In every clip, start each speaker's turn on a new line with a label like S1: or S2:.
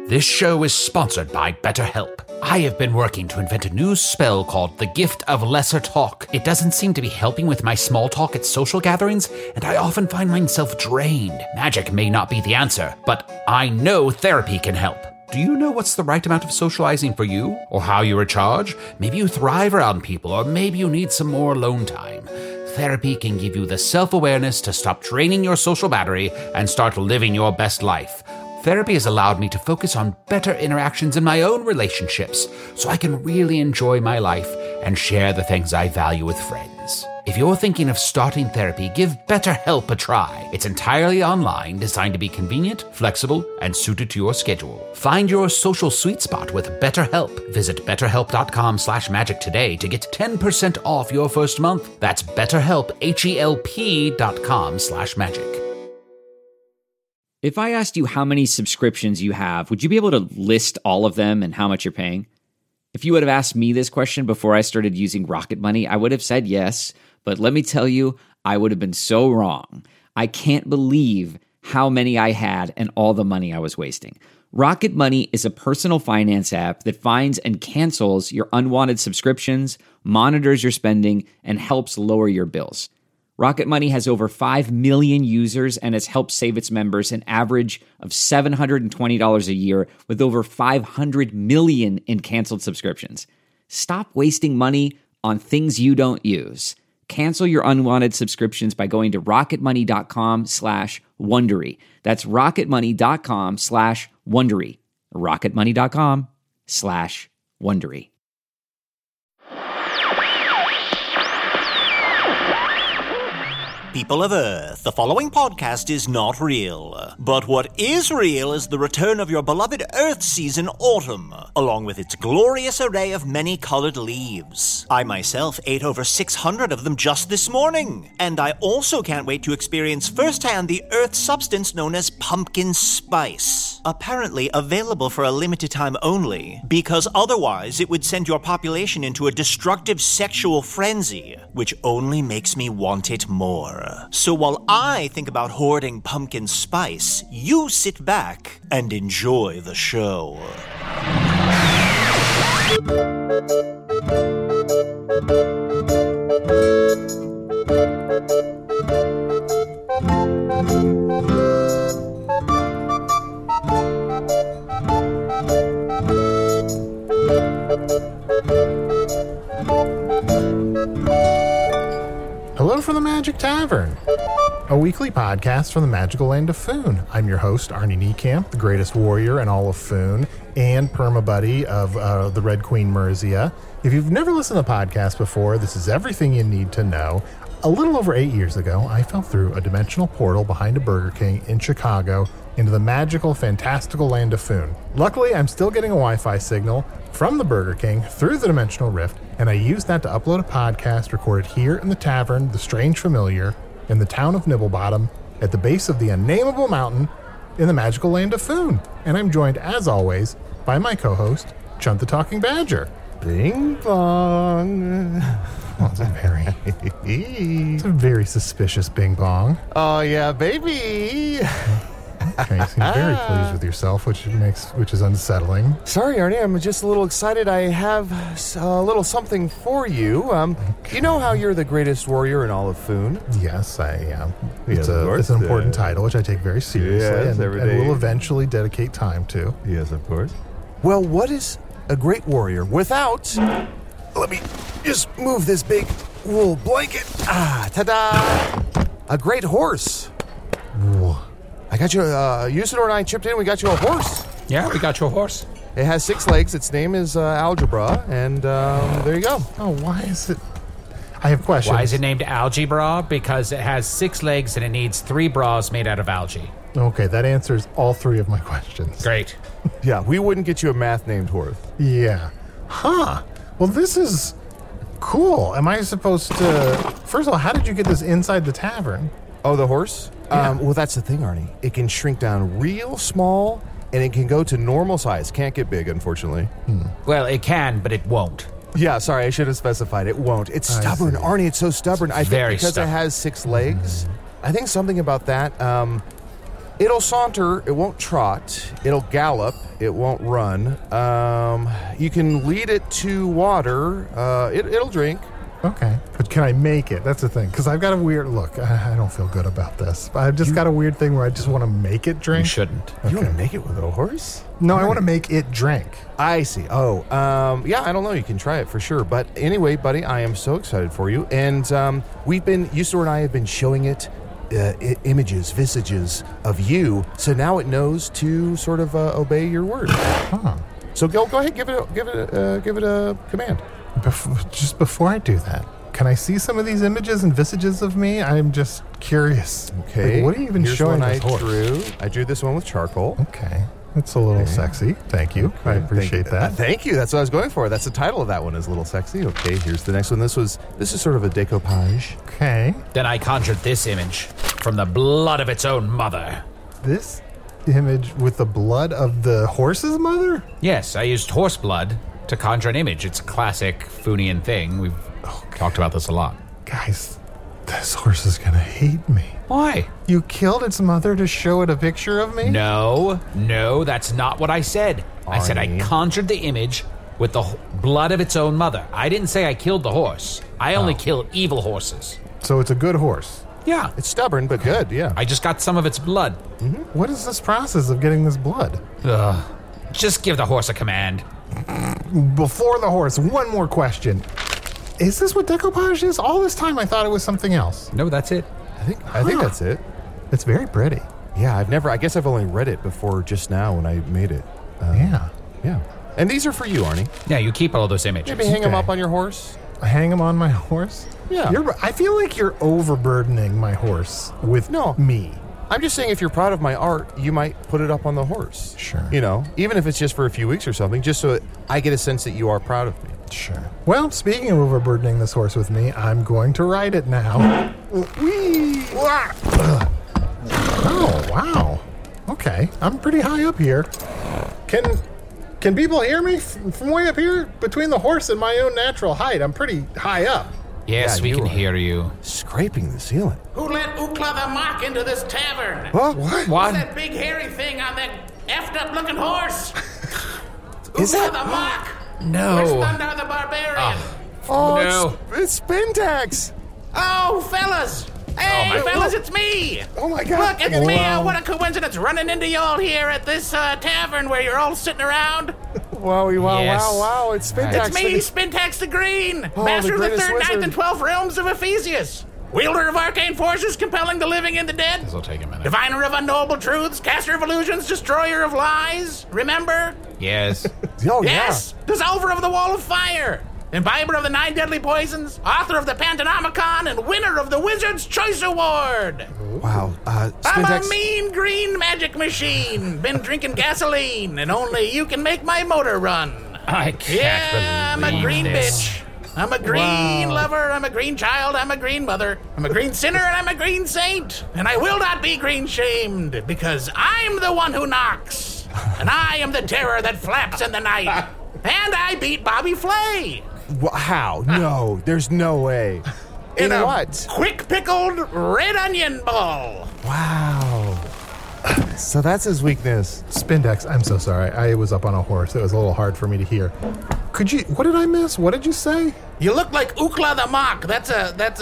S1: This show is sponsored by BetterHelp. I have been working to invent a new spell called the Gift of Lesser Talk. It doesn't seem to be helping with my small talk at social gatherings, and I often find myself drained. Magic may not be the answer, but I know therapy can help. Do you know what's the right amount of socializing for you? Or how you recharge? Maybe you thrive around people, or maybe you need some more alone time. Therapy can give you the self-awareness to stop draining your social battery and start living your best life. Therapy has allowed me to focus on better interactions in my own relationships, so I can really enjoy my life and share the things I value with friends. If you're thinking of starting therapy, give BetterHelp a try. It's entirely online, designed to be convenient, flexible, and suited to your schedule. Find your social sweet spot with BetterHelp. Visit betterhelp.com/magic today to get 10% off your first month. That's BetterHelp, HELP.com/magic.
S2: If I asked you how many subscriptions you have, would you be able to list all of them and how much you're paying? If you would have asked me this question before I started using Rocket Money, I would have said yes, but let me tell you, I would have been so wrong. I can't believe how many I had and all the money I was wasting. Rocket Money is a personal finance app that finds and cancels your unwanted subscriptions, monitors your spending, and helps lower your bills. Rocket Money has over 5 million users and has helped save its members an average of $720 a year with over 500 million in canceled subscriptions. Stop wasting money on things you don't use. Cancel your unwanted subscriptions by going to rocketmoney.com/Wondery. That's rocketmoney.com/Wondery. rocketmoney.com/Wondery.
S3: People of Earth, the following podcast is not real. But what is real is the return of your beloved Earth season, Autumn, along with its glorious array of many-colored leaves. I myself ate over 600 of them just this morning. And I also can't wait to experience firsthand the Earth substance known as pumpkin spice. Apparently available for a limited time only, because otherwise it would send your population into a destructive sexual frenzy, which only makes me want it more. So while I think about hoarding pumpkin spice, you sit back and enjoy the show.
S4: Hello from the Magic Tavern, a weekly podcast from the magical land of Foon. I'm your host, Arnie Niekamp, the greatest warrior in all of Foon, and perma-buddy of the Red Queen Merzia. If you've never listened to the podcast before, this is everything you need to know. A little over 8 years ago, I fell through a dimensional portal behind a Burger King in Chicago into the magical, fantastical land of Foon. Luckily, I'm still getting a Wi-Fi signal from the Burger King through the dimensional rift, and I used that to upload a podcast recorded here in the tavern, The Strange Familiar, in the town of Nibblebottom, at the base of the unnameable mountain in the magical land of Foon. And I'm joined, as always, by my co-host, Chunt the Talking Badger.
S5: Bing bong.
S4: Well, it's a very suspicious bing bong.
S5: Oh yeah, baby.
S4: Okay, you seem very pleased with yourself, which is unsettling.
S5: Sorry, Arnie, I'm just a little excited. I have a little something for you. You know how you're the greatest warrior in all of Foon?
S4: Yes, I am.
S5: Yes,
S4: It's an important title, which I take very seriously,
S5: Yes,
S4: and will eventually dedicate time to.
S5: Yes, of course. Well, what is a great warrior without... Let me just move this big wool blanket. Ta-da! A great horse.
S4: Ooh.
S5: I got you, Usador and I chipped in, we got you a horse.
S6: Yeah, we got you a horse.
S5: It has 6 legs, its name is Algebra, and there you go.
S4: Oh, why is it... I have questions.
S6: Why is it named Algebra? Because it has 6 legs and it needs 3 bras made out of algae.
S4: Okay, that answers all 3 of my questions.
S6: Great.
S5: Yeah, we wouldn't get you a math-named horse.
S4: Yeah. Huh. Well, this is cool. Am I supposed to... First of all, how did you get this inside the tavern?
S5: Oh, the horse?
S4: Yeah.
S5: Well, that's the thing, Arnie. It can shrink down real small, and it can go to normal size. Can't get big, unfortunately.
S6: Well, it can, but it won't.
S5: Yeah, sorry, I should have specified. It won't. It's stubborn, Arnie. It's so stubborn. I think
S6: very
S5: because
S6: stubborn.
S5: it has 6 legs. I think something about that. It'll saunter. It won't trot. It'll gallop. It won't run. You can lead it to water. It'll drink.
S4: Okay. But can I make it? That's the thing. Because I've got a weird look. I don't feel good about this. I've just got a weird thing where I just want to make it drink.
S6: You shouldn't.
S5: You want to make it with a horse?
S4: No, I want to make it drink.
S5: I see. Oh, yeah, I don't know. You can try it for sure. But anyway, buddy, I am so excited for you. And Usador and I have been showing it images, visages of you. So now it knows to sort of obey your word.
S4: Huh.
S5: So go ahead, give it a command.
S4: Just before I do that, can I see some of these images and visages of me? I'm just curious.
S5: Okay.
S4: Like, what are you even
S5: Here's
S4: showing
S5: one
S4: this horse?
S5: I drew this one with charcoal.
S4: Okay. That's a little sexy. Thank you. I appreciate that.
S5: Thank you. That's what I was going for. That's the title of that one, is a little sexy. Okay, here's the next one. This is sort of a decoupage.
S4: Okay.
S6: Then I conjured this image from the blood of its own mother.
S4: This image with the blood of the horse's mother?
S6: Yes, I used horse blood to conjure an image. It's a classic Funian thing. We've talked about this a lot.
S4: Guys, this horse is going to hate me.
S6: Why?
S4: You killed its mother to show it a picture of me?
S6: No, that's not what I said. I said I conjured the image with the blood of its own mother. I didn't say I killed the horse. I only kill evil horses.
S4: So it's a good horse.
S6: Yeah.
S5: It's stubborn, but good, yeah.
S6: I just got some of its blood.
S4: Mm-hmm. What is this process of getting this blood?
S6: Just give the horse a command.
S4: Before the horse, one more question. Is this what decoupage is? All this time I thought it was something else.
S6: No, that's it.
S5: I think that's it.
S4: It's very pretty.
S5: Yeah, I guess I've only read it before just now when I made it.
S4: Yeah.
S5: And these are for you, Arnie.
S6: Yeah, you keep all those images.
S5: Maybe hang them up on your horse.
S4: I hang him on my horse?
S5: Yeah.
S4: I feel like you're overburdening my horse with me.
S5: I'm just saying, if you're proud of my art, you might put it up on the horse.
S4: Sure.
S5: You know, even if it's just for a few weeks or something, just so I get a sense that you are proud of me.
S4: Sure. Well, speaking of overburdening this horse with me, I'm going to ride it now. Whee! Oh, wow. Okay, I'm pretty high up here. Can people hear me from way up here? Between the horse and my own natural height, I'm pretty high up.
S6: Yes,
S5: Yeah,
S6: we
S5: you
S6: can
S5: are.
S6: hear you.
S5: Scraping the ceiling.
S7: Who let Ukla the Mock into this tavern?
S5: Huh? What?
S6: What?
S7: That big hairy thing on that effed up looking horse?
S5: Is
S7: Ukla
S5: that-
S7: the Mock?
S6: No.
S7: Where's Thundar the Barbarian?
S5: Oh,
S6: No.
S5: it's Spintax.
S7: Oh, fellas! Hey, fellas, it's me!
S4: Oh my God.
S7: Look, it's me! What a coincidence running into y'all here at this tavern where you're all sitting around.
S5: Wowie, wow,
S6: Yes.
S5: wow. It's Spintax.
S7: It's me, Spintax the Green,
S5: Oh,
S7: master
S5: the
S7: of the
S5: greatest
S7: 3rd, 9th,
S5: wizard.
S7: and 12th realms of Ephesius. Wielder of arcane forces, compelling the living and the dead.
S6: This'll take a minute.
S7: Diviner of unknowable truths, caster of illusions, destroyer of lies. Remember?
S6: Yes.
S5: Oh,
S7: Yes! Dissolver of the wall of fire. Imbiber of the 9 deadly poisons, author of the Pantonomicon, and winner of the Wizard's Choice Award.
S5: yeah. Wow.
S7: I'm
S5: Spintax.
S7: a mean green magic machine. Been drinking gasoline, and only you can make my motor run.
S6: I can't
S7: Yeah, I'm a
S6: believe
S7: green
S6: this.
S7: bitch. I'm a green lover, I'm a green child, I'm a green mother, I'm a green sinner, and I'm a green saint. And I will not be green shamed, because I'm the one who knocks. And I am the terror that flaps in the night. And I beat Bobby Flay.
S5: How? No, there's no way. In
S7: a
S5: what?
S7: quick pickled red onion ball.
S5: Wow. So that's his weakness.
S4: Spindex, I'm so sorry. I was up on a horse. It was a little hard for me to hear. What did I miss? What did you say?
S7: You look like Ukla the Mock. That's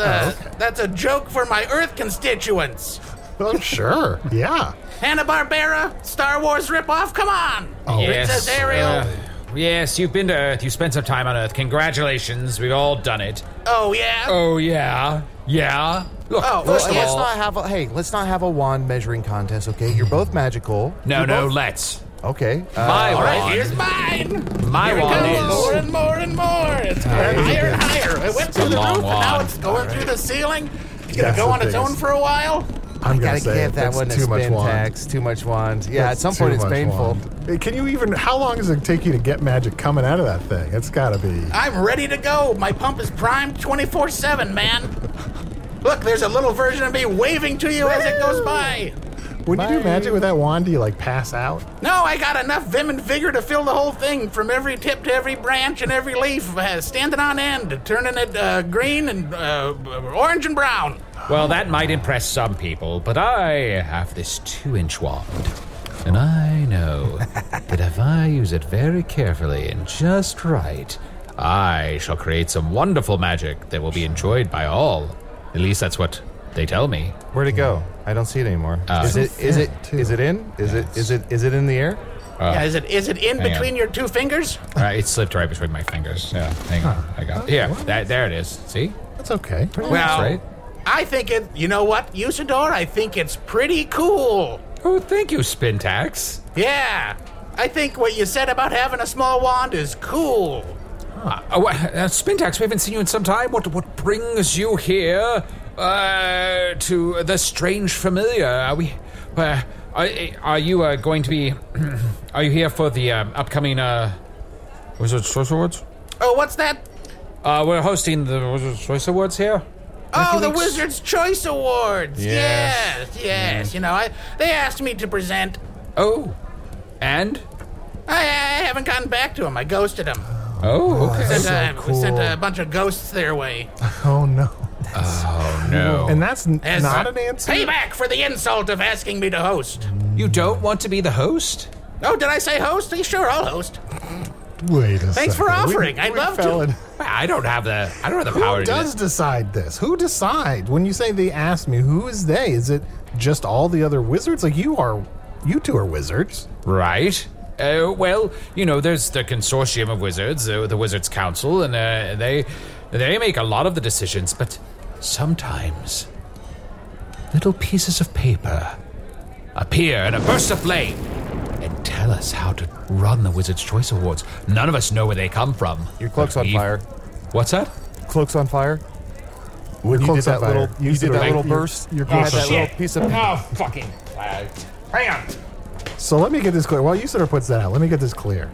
S7: a joke for my Earth constituents.
S4: Oh, sure. Yeah.
S7: Hanna-Barbera, Star Wars ripoff, come on! Princess Ariel.
S6: Yes, you've been to Earth. You spent some time on Earth. Congratulations. We've all done it.
S7: Oh, yeah?
S6: Oh, yeah. Yeah. Look,
S7: Oh,
S6: first of
S5: let's
S6: all...
S5: let's not have a wand measuring contest, okay? You're both magical.
S6: No,
S5: You're both-
S6: let's.
S5: Okay.
S6: My
S7: All right,
S6: wand.
S7: here's mine.
S6: My
S7: Here it
S6: wand
S7: goes.
S6: is...
S7: More and more and more. It's going higher and higher. It went
S6: It's a
S7: through the
S6: long
S7: roof, and now
S6: wand.
S7: it's going through the ceiling. It's going
S4: That's
S7: to go
S4: the
S7: on its own
S4: biggest.
S7: for a while.
S4: I'm
S5: Gotta
S4: gonna say
S5: give that
S4: that's
S5: one a
S4: too much
S5: spin
S4: wand.
S5: tax. Too much wand. Yeah,
S4: That's
S5: at some
S4: too
S5: point it's
S4: much
S5: painful.
S4: wand. Can you even? How long does it take you to get magic coming out of that thing? It's got to be.
S7: I'm ready to go. My pump is primed 24/7, man. Look, there's a little version of me waving to you as it goes by.
S4: When you do magic with that wand, do you like pass out?
S7: No, I got enough vim and vigor to fill the whole thing, from every tip to every branch and every leaf, standing on end, turning it green and orange and brown.
S6: Well, that might impress some people, but I have this 2-inch wand. And I know that if I use it very carefully and just right, I shall create some wonderful magic that will be enjoyed by all. At least that's what they tell me.
S5: Where'd it go? I don't see it anymore. Is it in? Is it in the air?
S7: Yeah, is it in between your two fingers?
S6: It slipped right between my fingers. Yeah, hang on. I got it. Yeah, there it is. See?
S4: That's okay.
S7: Well,
S6: right?
S7: I think it. You know what, Usador? I think it's pretty cool.
S6: Oh, thank you, Spintax.
S7: Yeah, I think what you said about having a small wand is cool.
S6: Spintax, we haven't seen you in some time. What brings you here to the strange familiar? Are you going to be? Are you here for the upcoming Wizard's Choice Awards?
S7: Oh, what's that?
S6: We're hosting the Wizard's Choice Awards here.
S7: Oh, the Wizard's Choice Awards. Yes. You know, they asked me to present.
S6: Oh, and?
S7: I haven't gotten back to them. I ghosted them.
S6: Oh, okay.
S7: We sent a bunch of ghosts their way.
S4: Oh, no.
S6: Oh, no.
S4: And that's not an answer?
S7: Payback for the insult of asking me to host.
S6: You don't want to be the host?
S7: Oh, did I say host? Sure, I'll host.
S4: Wait a second.
S7: Thanks for offering. I'd love to.
S6: I don't have the power to do
S4: Who does decide this? Who decides? When you say they asked me, who is they? Is it just all the other wizards? Like you two are wizards.
S6: Right. Well, you know, there's the consortium of wizards, the Wizards Council, and they make a lot of the decisions, but sometimes little pieces of paper appear in a burst of flame and tell us how to run the Wizard's Choice Awards. None of us know where they come from.
S5: Your cloak's on fire.
S6: What's that?
S5: Cloak's on fire. When you did that little burst, you had that little piece of paper.
S6: Oh, fucking hang on.
S4: So let me get this clear. While Usador puts that out, let me get this clear.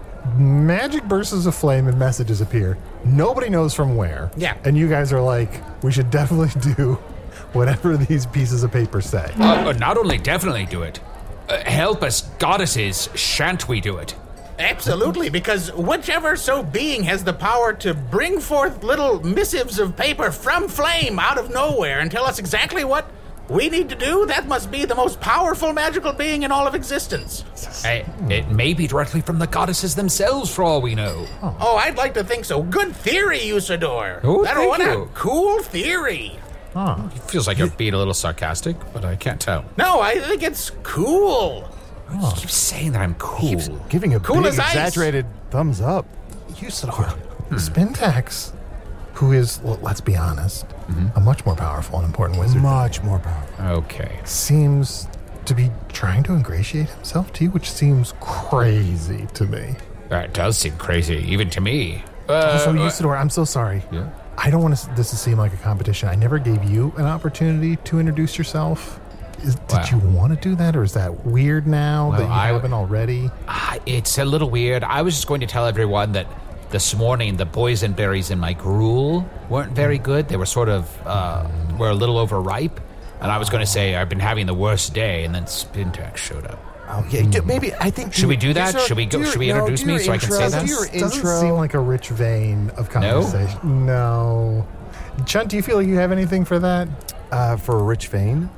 S4: Magic bursts of flame and messages appear. Nobody knows from where.
S7: Yeah.
S4: And you guys are like, we should definitely do whatever these pieces of paper say.
S6: Not only definitely do it, help us, goddesses, shan't we do it?
S7: Absolutely, because whichever so being has the power to bring forth little missives of paper from flame out of nowhere and tell us exactly what we need to do, that must be the most powerful magical being in all of existence.
S6: It may be directly from the goddesses themselves, for all we know.
S7: Oh, I'd like to think so. Good theory, Usador.
S6: Oh, thank you.
S7: A cool theory.
S6: It feels like you're being a little sarcastic, but I can't tell.
S7: No, I think it's cool.
S6: You keep saying that I'm cool.
S5: Keeps giving a
S7: Cool
S5: big
S7: as ice.
S5: exaggerated thumbs up.
S4: Usador, Spintax, who is, well, let's be honest, a much more powerful and important wizard.
S5: Much more powerful.
S6: Okay.
S4: Seems to be trying to ingratiate himself to you, which seems crazy to me.
S6: That does seem crazy, even to me.
S4: Also, Usador, I'm so sorry.
S6: Yeah?
S4: I don't want this to seem like a competition. I never gave you an opportunity to introduce yourself. Did you want to do that, or is that weird now that you haven't already?
S6: It's a little weird. I was just going to tell everyone that this morning the boysenberries in my gruel weren't very good. They were sort of, were a little overripe. And I was going to say I've been having the worst day, and then Spintax showed up.
S5: Oh, yeah, maybe, I think...
S6: Should we do that? Should we introduce me so I can say that?
S4: Doesn't seem like a rich vein of conversation. No. Chunt, do you feel like you have anything for that?
S5: For a rich vein?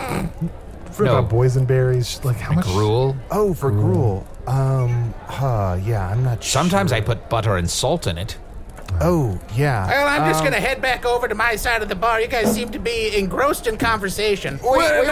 S4: For about boysenberries, like how much?
S6: Gruel?
S5: Oh, for gruel. Yeah, I'm not sure.
S6: Sometimes I put butter and salt in it.
S5: Oh, yeah.
S7: Well, I'm just going to head back over to my side of the bar. You guys seem to be engrossed in conversation.
S5: Wait.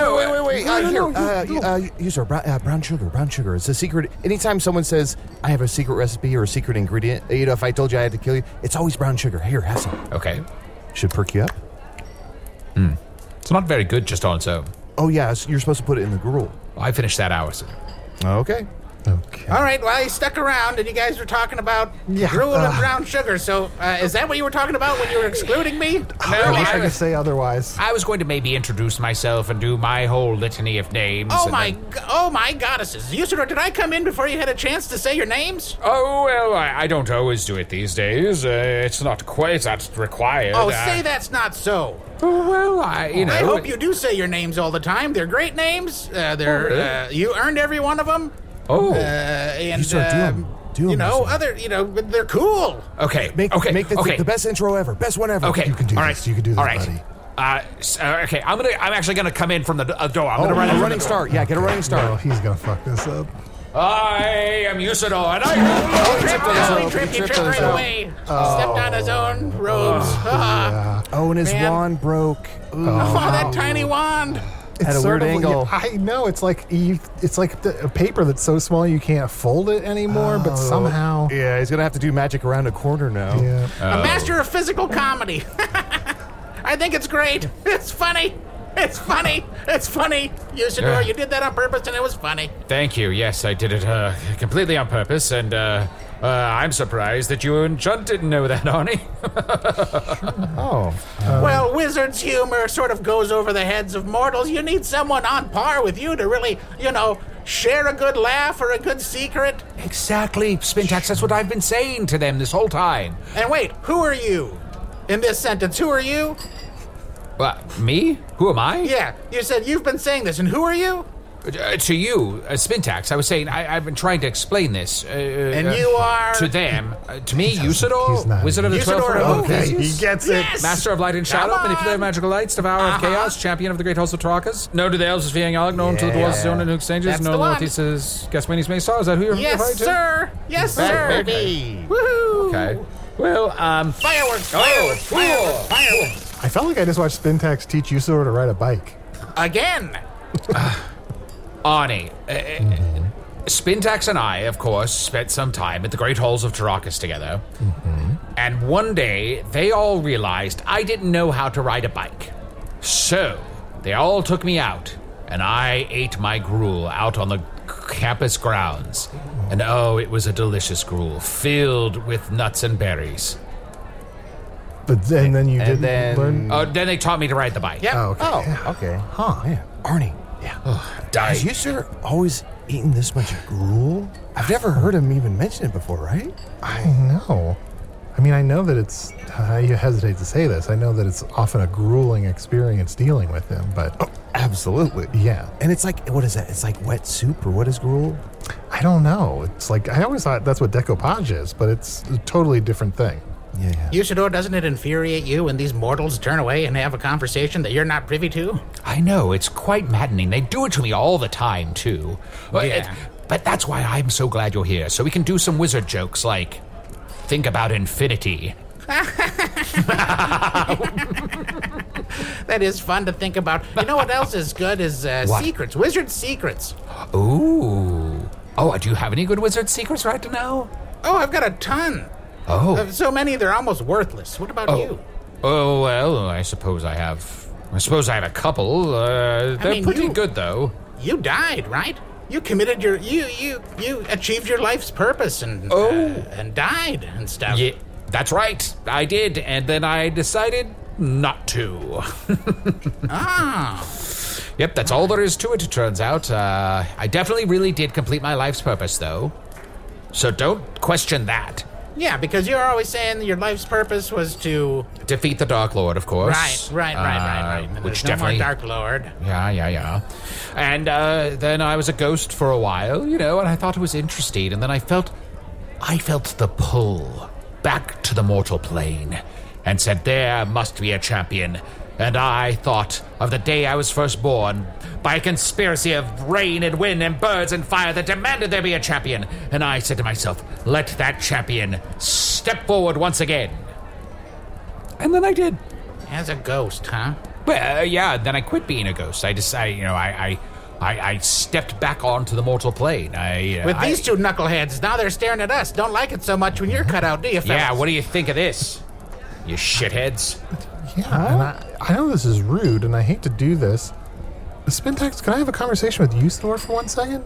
S5: Use our brown sugar. It's a secret. Anytime someone says, I have a secret recipe or a secret ingredient, you know, if I told you I had to kill you, it's always brown sugar. Here, have some.
S6: Okay.
S5: Should perk you up.
S6: It's not very good just on its own.
S5: Oh, yeah, you're supposed to put it in the gruel.
S6: I finished that hours ago.
S5: Okay.
S7: All right, well, I stuck around, and you guys were talking about gruel and brown sugar, so is that what you were talking about when you were excluding me?
S4: I wish I could say otherwise.
S6: I was going to maybe introduce myself and do my whole litany of names.
S7: Oh, my goddesses. Usador, did I come in before you had a chance to say your names?
S6: Oh, well, I don't always do it these days. It's not required.
S7: Oh, say that's not so.
S6: Oh, well, I
S7: hope you do say your names all the time. They're great names. You earned every one of them.
S6: Oh,
S7: and
S5: you start doing
S7: they're cool.
S6: Okay,
S5: make the best intro ever, best one ever.
S6: Okay,
S4: You can do
S6: all
S4: this,
S6: right. Okay, I'm actually gonna come in from the door. I'm gonna run
S5: a
S6: in
S5: running start. Yeah, get a running
S4: Oh,
S5: start.
S4: he's gonna fuck this up.
S6: I am Usador, and
S5: He
S7: Tripped
S5: tripped on
S7: right
S5: his own.
S7: away. Stepped on his own robes.
S5: Oh, and his
S7: Man.
S5: wand broke. Ooh.
S7: Oh, that tiny wand.
S5: At a
S4: It's
S5: weird
S4: sort of-
S5: angle.
S4: I know it's like a paper that's so small you can't fold it anymore, but somehow.
S5: Yeah, he's gonna have to do magic around a corner now.
S4: Yeah.
S7: A master of physical comedy. I think it's great. It's funny. It's funny. It's funny. Usador, you did that on purpose, and it was funny.
S6: Thank you. Yes, I did it completely on purpose, and I'm surprised that you and Chunt didn't know that, Arnie.
S5: Oh.
S7: Well, wizard's humor sort of goes over the heads of mortals. You need someone on par with you to really, share a good laugh or a good secret.
S6: Exactly, Spintax. That's what I've been saying to them this whole time.
S7: And wait, who are you? In this sentence, who are you?
S6: Me? Who am I?
S7: Yeah, you said you've been saying this, and who are you?
S6: To you, Spintax. I was saying I've been trying to explain this.
S7: And you are?
S6: To them. To me,
S4: he's
S6: Usador,
S4: not-
S6: Wizard of the
S7: Usador
S6: 12
S7: who?
S6: Okay.
S4: He gets it.
S7: Yes!
S6: Master of Light and Shadow,
S7: Come
S6: manipulator of
S7: on.
S6: magical lights, devourer of chaos, champion of the great halls of Trakas. No to the elves is Viang Alec, known to the dwarves as Zone and exchanges,
S7: That's
S6: no
S7: the one.
S6: northeast is Gaswini's Maystar. Is that who you're referring
S7: Yes,
S6: to?
S7: sir. Yes, sir. Woohoo.
S6: Okay. Well,
S7: Fireworks.
S6: Oh,
S7: Fireworks.
S6: cool.
S7: Fireworks. Fireworks.
S4: I felt like I just watched Spintax teach Usador to ride a bike.
S7: Again.
S6: Arnie, Spintax and I, of course, spent some time at the Great Halls of Tarakas together. And one day, they all realized I didn't know how to ride a bike. So, they all took me out, and I ate my gruel out on the campus grounds. And oh, it was a delicious gruel, filled with nuts and berries.
S4: But then you didn't
S5: then-
S4: learn.
S6: Oh, then they taught me to ride the bike.
S7: Yep.
S4: Oh, okay.
S5: Oh, okay.
S4: Huh.
S5: Man, Arnie. Yeah. Has you, sir, always eaten this much gruel? I've never heard him even mention it before, right?
S4: I know. I mean, I know that it's. I hesitate to say this. I know that it's often a grueling experience dealing with him, but
S5: Absolutely.
S4: yeah.
S5: And it's like, what is that? It's like wet soup, or what is gruel?
S4: I don't know. It's like I always thought that's what decoupage is, but it's a totally different thing.
S5: Yeah.
S7: Usador, doesn't it infuriate you when these mortals turn away and have a conversation that you're not privy to?
S6: I know, it's quite maddening. They do it to me all the time, too.
S7: Yeah.
S6: But that's why I'm so glad you're here, so we can do some wizard jokes like, think about infinity.
S7: That is fun to think about. You know what else is good is
S6: What?
S7: secrets. Wizard secrets.
S6: Ooh. Oh, do you have any good wizard secrets right now?
S7: Oh, I've got a ton.
S6: Oh.
S7: So many they're almost worthless. What about you?
S6: Oh, well, I suppose I have a couple. They're
S7: mean,
S6: pretty
S7: you-
S6: good, though.
S7: You died, right? You committed you achieved your life's purpose and and died and stuff.
S6: Yeah, that's right. I did, and then I decided not to.
S7: Ah.
S6: Yep, that's all there is to it, it turns out. I definitely really did complete my life's purpose, though. So don't question that.
S7: Yeah, because you're always saying your life's purpose was to
S6: Defeat the Dark Lord, of course.
S7: right. And
S6: Which
S7: there's no more
S6: definitely...
S7: Dark Lord.
S6: Yeah. And then I was a ghost for a while, and I thought it was interesting, and then I felt the pull back to the mortal plane, and said there must be a champion. And I thought of the day I was first born, by a conspiracy of rain and wind and birds and fire that demanded there be a champion. And I said to myself, let that champion step forward once again. And then I did.
S7: As a ghost, huh?
S6: Well, yeah, then I quit being a ghost. I decided, I stepped back onto the mortal plane.
S7: With these two knuckleheads, now they're staring at us. Don't like it so much when you're cut out, do you, fellas?
S6: Yeah, what do you think of this? You shitheads.
S4: Yeah, and I know this is rude, and I hate to do this. Spintax, can I have a conversation with Usador for 1 second?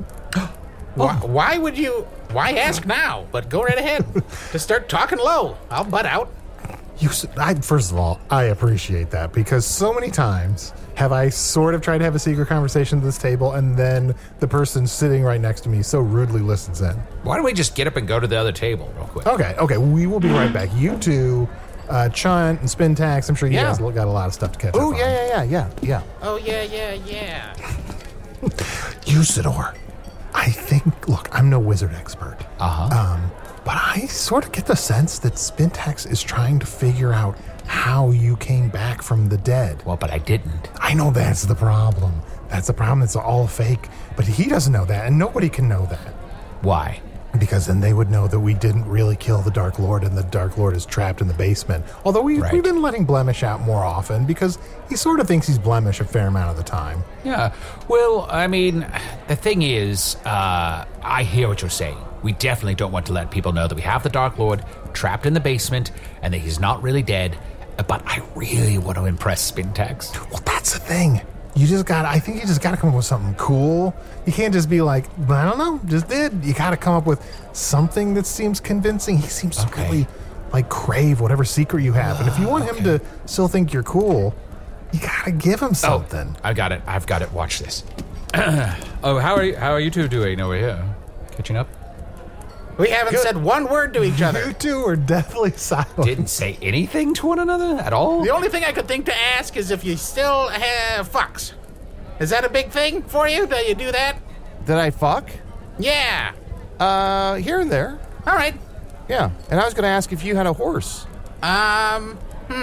S7: Why would you... Why ask now? But go right ahead. Just start talking low. I'll butt out.
S4: First of all, I appreciate that, because so many times have I sort of tried to have a secret conversation at this table, and then the person sitting right next to me so rudely listens in.
S6: Why don't we just get up and go to the other table real quick?
S4: Okay, we will be right back. You two, Chunt and Spintax, I'm sure you guys got a lot of stuff to catch up
S5: Oh,
S4: on.
S5: yeah.
S7: Oh, yeah.
S4: Usador, I think, look, I'm no wizard expert.
S6: Uh-huh.
S4: But I sort of get the sense that Spintax is trying to figure out how you came back from the dead.
S6: Well, but I didn't.
S4: I know that's the problem. That's the problem. It's all fake. But he doesn't know that, and nobody can know that.
S6: Why?
S4: Because then they would know that we didn't really kill the Dark Lord, and the Dark Lord is trapped in the basement. Although we've been letting Blemish out more often, because he sort of thinks he's Blemish a fair amount of the time.
S6: Yeah. Well, I mean, the thing is, I hear what you're saying. We definitely don't want to let people know that we have the Dark Lord trapped in the basement and that he's not really dead. But I really want to impress Spintax.
S4: Well, that's the thing. I think you just gotta come up with something cool. You can't just be like, I don't know, just did. You gotta come up with something that seems convincing. He seems to really, crave whatever secret you have. And if you want him to still think you're cool, you gotta give him something.
S6: Oh, I've got it. Watch this. Oh, how are you two doing over here? Catching up?
S7: We haven't said one word to each other.
S4: You two are deathly silent.
S6: Didn't say anything to one another at all?
S7: The only thing I could think to ask is if you still have fucks. Is that a big thing for you? Do you do that?
S5: Did I fuck?
S7: Yeah.
S5: Here and there.
S7: All right.
S5: Yeah. And I was going to ask if you had a horse.
S7: I've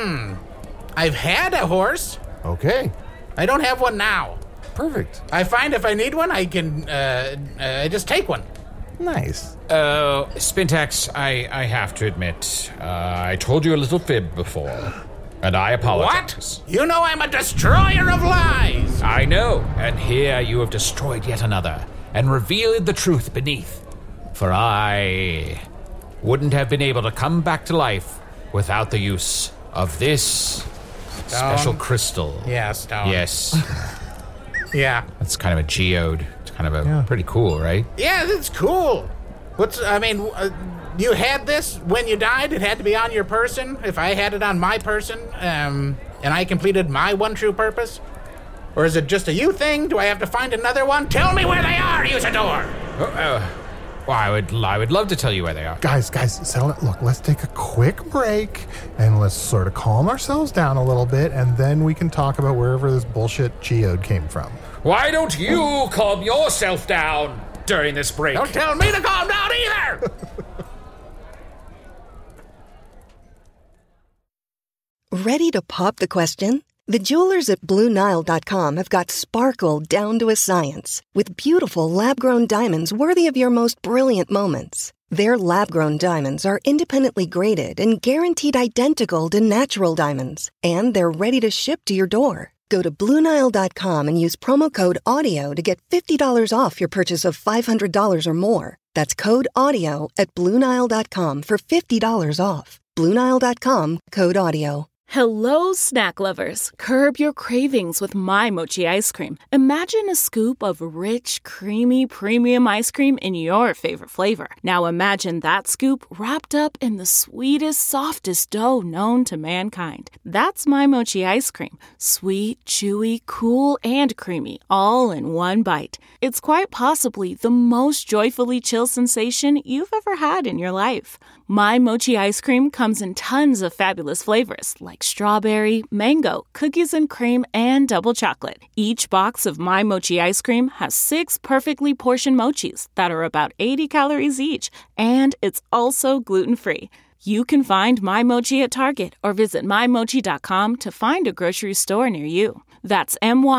S7: had a horse.
S5: Okay.
S7: I don't have one now.
S5: Perfect.
S7: I find if I need one, I can just take one.
S5: Nice.
S6: Spintax, I have to admit, I told you a little fib before, and I apologize.
S7: What? You know I'm a destroyer of lies!
S6: I know, and here you have destroyed yet another, and revealed the truth beneath. For I wouldn't have been able to come back to life without the use of this special crystal.
S7: Yeah, stone.
S6: Yes.
S7: Yeah.
S6: That's kind of a geode. Kind of pretty cool, right?
S7: Yeah, it's cool. You had this when you died? It had to be on your person? If I had it on my person, and I completed my one true purpose? Or is it just a you thing? Do I have to find another one? Tell me where they are, Usador!
S6: Well, I would love to tell you where they are.
S4: Guys, settle it. Look, let's take a quick break, and let's sort of calm ourselves down a little bit, and then we can talk about wherever this bullshit geode came from.
S6: Why don't you calm yourself down during this break?
S7: Don't tell me to calm down either!
S8: Ready to pop the question? The jewelers at BlueNile.com have got sparkle down to a science with beautiful lab-grown diamonds worthy of your most brilliant moments. Their lab-grown diamonds are independently graded and guaranteed identical to natural diamonds, and they're ready to ship to your door. Go to BlueNile.com and use promo code AUDIO to get $50 off your purchase of $500 or more. That's code AUDIO at BlueNile.com for $50 off. BlueNile.com, code AUDIO.
S9: Hello, snack lovers. Curb your cravings with My Mochi ice cream. Imagine a scoop of rich, creamy, premium ice cream in your favorite flavor. Now imagine that scoop wrapped up in the sweetest, softest dough known to mankind. That's My Mochi ice cream. Sweet, chewy, cool, and creamy, all in one bite. It's quite possibly the most joyfully chill sensation you've ever had in your life. My Mochi ice cream comes in tons of fabulous flavors like strawberry, mango, cookies and cream, and double chocolate. Each box of My Mochi ice cream has 6 perfectly portioned mochis that are about 80 calories each, and it's also gluten-free. You can find My Mochi at Target or visit MyMochi.com to find a grocery store near you. That's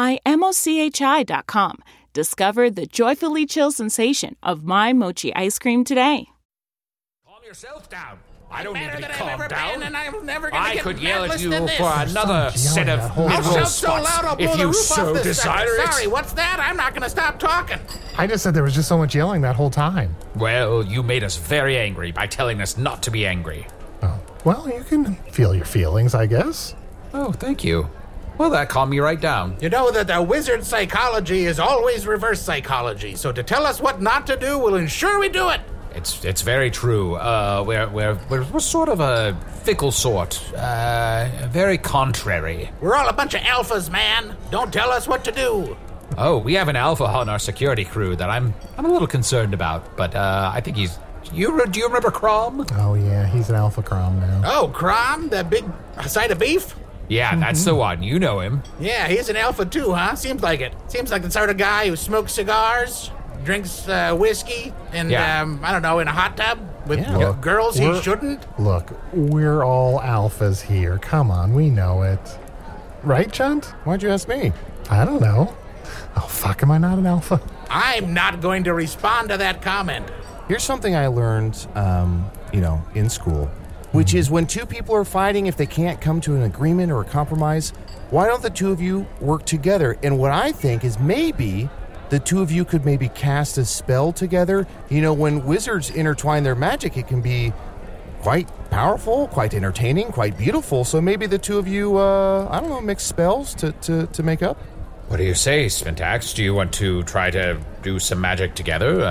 S9: MyMochi.com. Discover the joyfully chill sensation of My Mochi ice cream today.
S6: Yourself down. I don't
S7: Better
S6: need to be
S7: than I've
S6: calmed
S7: ever
S6: down.
S7: been, and I'm never gonna
S6: I
S7: get
S6: could
S7: mad
S6: yell at
S7: listening
S6: you
S7: to this.
S6: for another set of
S4: I'll
S7: I'll
S6: mineral
S7: shout so
S6: spots
S7: loud I'll blow
S6: if
S7: the
S6: you
S7: roof
S6: so
S7: off this
S6: desire
S7: sucker.
S6: it.
S7: Sorry, what's that? I'm not gonna stop talking.
S4: I just said there was just so much yelling that whole time.
S6: Well, you made us very angry by telling us not to be angry.
S4: Oh, well, you can feel your feelings, I guess.
S6: Oh, thank you. Well, that calmed me right down.
S7: You know that the wizard psychology is always reverse psychology, so to tell us what not to do will ensure we do it.
S6: It's very true. We're sort of a fickle sort. Very contrary.
S7: We're all a bunch of alphas, man. Don't tell us what to do.
S6: Oh, we have an alpha on our security crew that I'm a little concerned about, but I think he's... Do you remember Crom?
S4: Oh, yeah, he's an Alpha Crom now.
S7: Oh, Crom, that big side of beef?
S6: Yeah, that's the one. You know him.
S7: Yeah, he's an alpha too, huh? Seems like it. Seems like the sort of guy who smokes cigars, drinks whiskey and,
S6: Yeah.
S7: I don't know, in a hot tub with
S4: Yeah.
S7: girls he
S4: We're-
S7: shouldn't?
S4: Look, we're all alphas here. Come on, we know it. Right, Chunt?
S5: Why'd you ask me?
S4: I don't know. Oh, fuck, am I not an alpha?
S7: I'm not going to respond to that comment.
S5: Here's something I learned, in school, which is when two people are fighting, if they can't come to an agreement or a compromise, why don't the two of you work together? And what I think is maybe the two of you could maybe cast a spell together. You know, when wizards intertwine their magic, it can be quite powerful, quite entertaining, quite beautiful. So maybe the two of you, mix spells to make up.
S6: What do you say, Spintax? Do you want to try to do some magic together?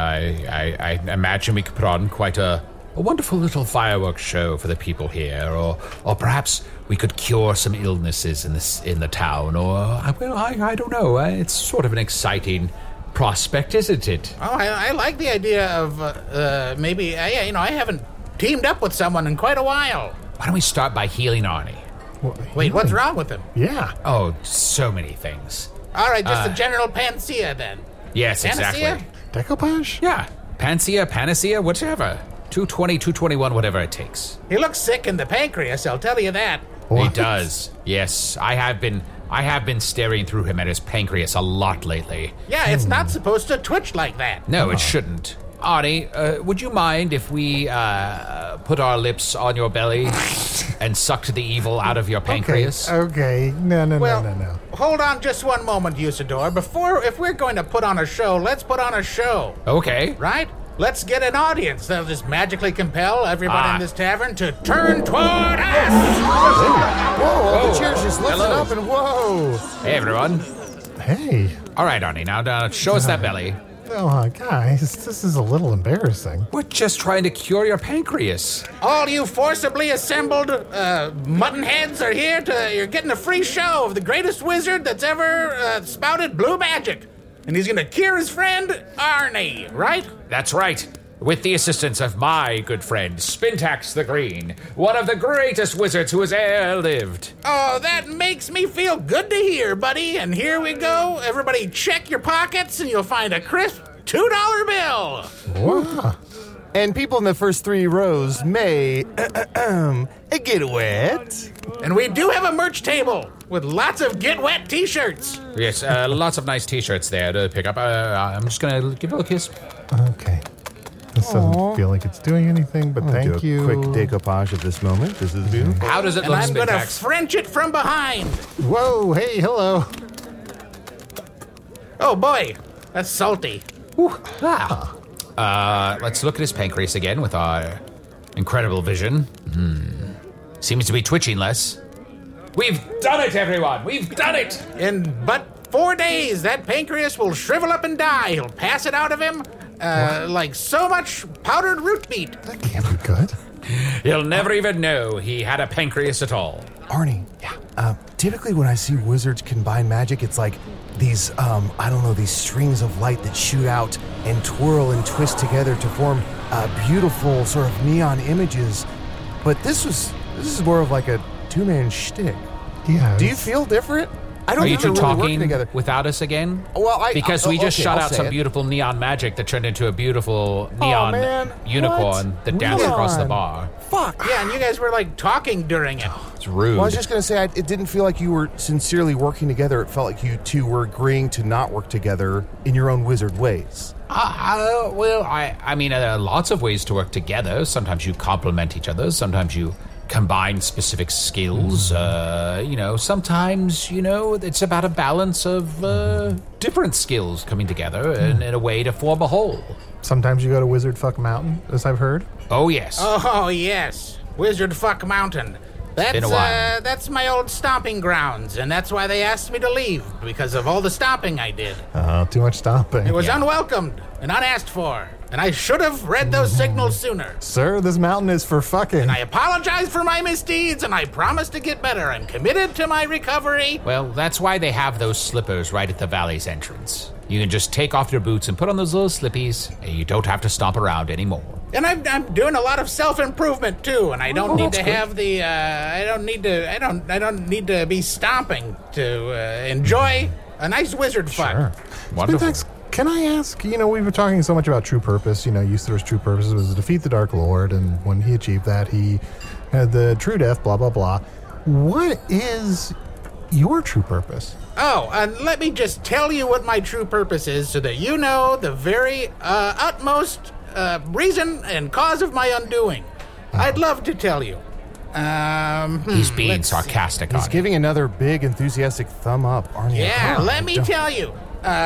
S6: I imagine we could put on quite a wonderful little fireworks show for the people here, or perhaps we could cure some illnesses in the town, or I don't know. It's sort of an exciting prospect, isn't it?
S7: Oh, I like the idea of maybe, I haven't teamed up with someone in quite a while.
S6: Why don't we start by healing Arnie?
S4: Well,
S7: Wait, what's wrong with him?
S4: Yeah.
S6: Oh, so many things.
S7: All right, just the general panacea then.
S6: Yes,
S7: Panacea?
S6: exactly.
S4: Decoupage?
S6: Yeah, panacea, whichever. 220, 221, whatever it takes.
S7: He looks sick in the pancreas, I'll tell you that.
S6: He
S4: What?
S6: does. Yes, I have been staring through him at his pancreas a lot lately.
S7: Yeah, it's not supposed to twitch like that.
S6: No, it shouldn't. Arnie, would you mind if we put our lips on your belly and sucked the evil out of your pancreas?
S4: Okay. No.
S7: Well, hold on just one moment, Usador. If we're going to put on a show, let's put on a show,
S6: Okay.
S7: right? Let's get an audience that'll just magically compel everybody in this tavern to turn toward us.
S5: Whoa, the chairs just lifted
S6: Hello.
S5: up and whoa.
S6: Hey, everyone.
S4: Hey.
S6: All right, Arnie, now show us that belly.
S4: Oh, guys, this is a little embarrassing.
S6: We're just trying to cure your pancreas.
S7: All you forcibly assembled mutton heads are here you're getting a free show of the greatest wizard that's ever spouted blue magic. And he's gonna cure his friend, Arnie, right?
S6: That's right. With the assistance of my good friend, Spintax the Green, one of the greatest wizards who has ever lived.
S7: Oh, that makes me feel good to hear, buddy. And here we go. Everybody check your pockets and you'll find a crisp $2 bill.
S4: Wow.
S5: And people in the first 3 rows may get wet.
S7: And we do have a merch table with lots of Get Wet t-shirts.
S6: Yes, lots of nice t-shirts there to pick up. I'm just going to give it a kiss.
S4: Okay. This doesn't feel like it's doing anything, but thank
S5: do
S4: you.
S5: a quick decoupage at this moment. This is beautiful.
S6: How does it
S7: And
S6: look,
S7: I'm gonna
S6: Spintax?
S7: French it from behind.
S4: Whoa, hey, hello.
S7: Oh boy, that's salty.
S6: Let's look at his pancreas again with our incredible vision. Seems to be twitching less. We've done it, everyone! We've done it!
S7: In but 4 days, that pancreas will shrivel up and die. He'll pass it out of him like so much powdered root meat.
S4: That can't be good.
S6: He'll never even know he had a pancreas at all.
S5: Arnie, typically when I see wizards combine magic, it's like these, these strings of light that shoot out and twirl and twist together to form beautiful sort of neon images. But this is more of like a two-man shtick.
S4: Yeah.
S5: Do you feel different? I don't
S6: Are you
S5: think they're
S6: two
S5: really working
S6: talking
S5: together.
S6: without us again?
S5: Well,
S6: because we just
S5: okay,
S6: shot
S5: I'll
S6: out
S5: say
S6: some
S5: it.
S6: beautiful neon magic that turned into a beautiful neon
S5: man.
S6: unicorn
S5: What?
S6: that danced across the
S5: Neon.
S6: bar.
S5: Fuck.
S7: Yeah, and you guys were like talking during it.
S6: It's rude.
S5: Well, I was just going to say, it didn't feel like you were sincerely working together. It felt like you two were agreeing to not work together in your own wizard ways.
S6: I mean, there are lots of ways to work together. Sometimes you complement each other. Sometimes you combine specific skills. Sometimes, it's about a balance of different skills coming together in a way to form a whole.
S4: Sometimes you go to Wizard Fuck Mountain, as I've heard.
S6: Oh, yes.
S7: Oh yes, Wizard Fuck Mountain.
S6: been a while.
S7: That's my old stomping grounds, and that's why they asked me to leave, because of all the stomping I did.
S4: Too much stomping.
S7: It was unwelcomed and unasked for, and I should have read those signals sooner.
S4: Sir, this mountain is for fucking.
S7: I apologize for my misdeeds, and I promise to get better. I'm committed to my recovery.
S6: Well, that's why they have those slippers right at the valley's entrance. You can just take off your boots and put on those little slippies, and you don't have to stomp around anymore.
S7: And I'm doing a lot of self-improvement too, and I don't need to have the I don't need to be stomping to enjoy a nice wizard fuck.
S6: Wonderful.
S4: Spintax, Can I ask, we've been talking so much about true purpose. Usura's true purpose was to defeat the Dark Lord, and when he achieved that, he had the true death, blah, blah, blah. What is your true purpose?
S7: Oh, and let me just tell you what my true purpose is so that you know the very utmost reason and cause of my undoing. I'd love to tell you.
S6: He's being sarcastic on
S5: He's giving another big, enthusiastic thumb up, aren't you?
S7: Yeah, let me tell you.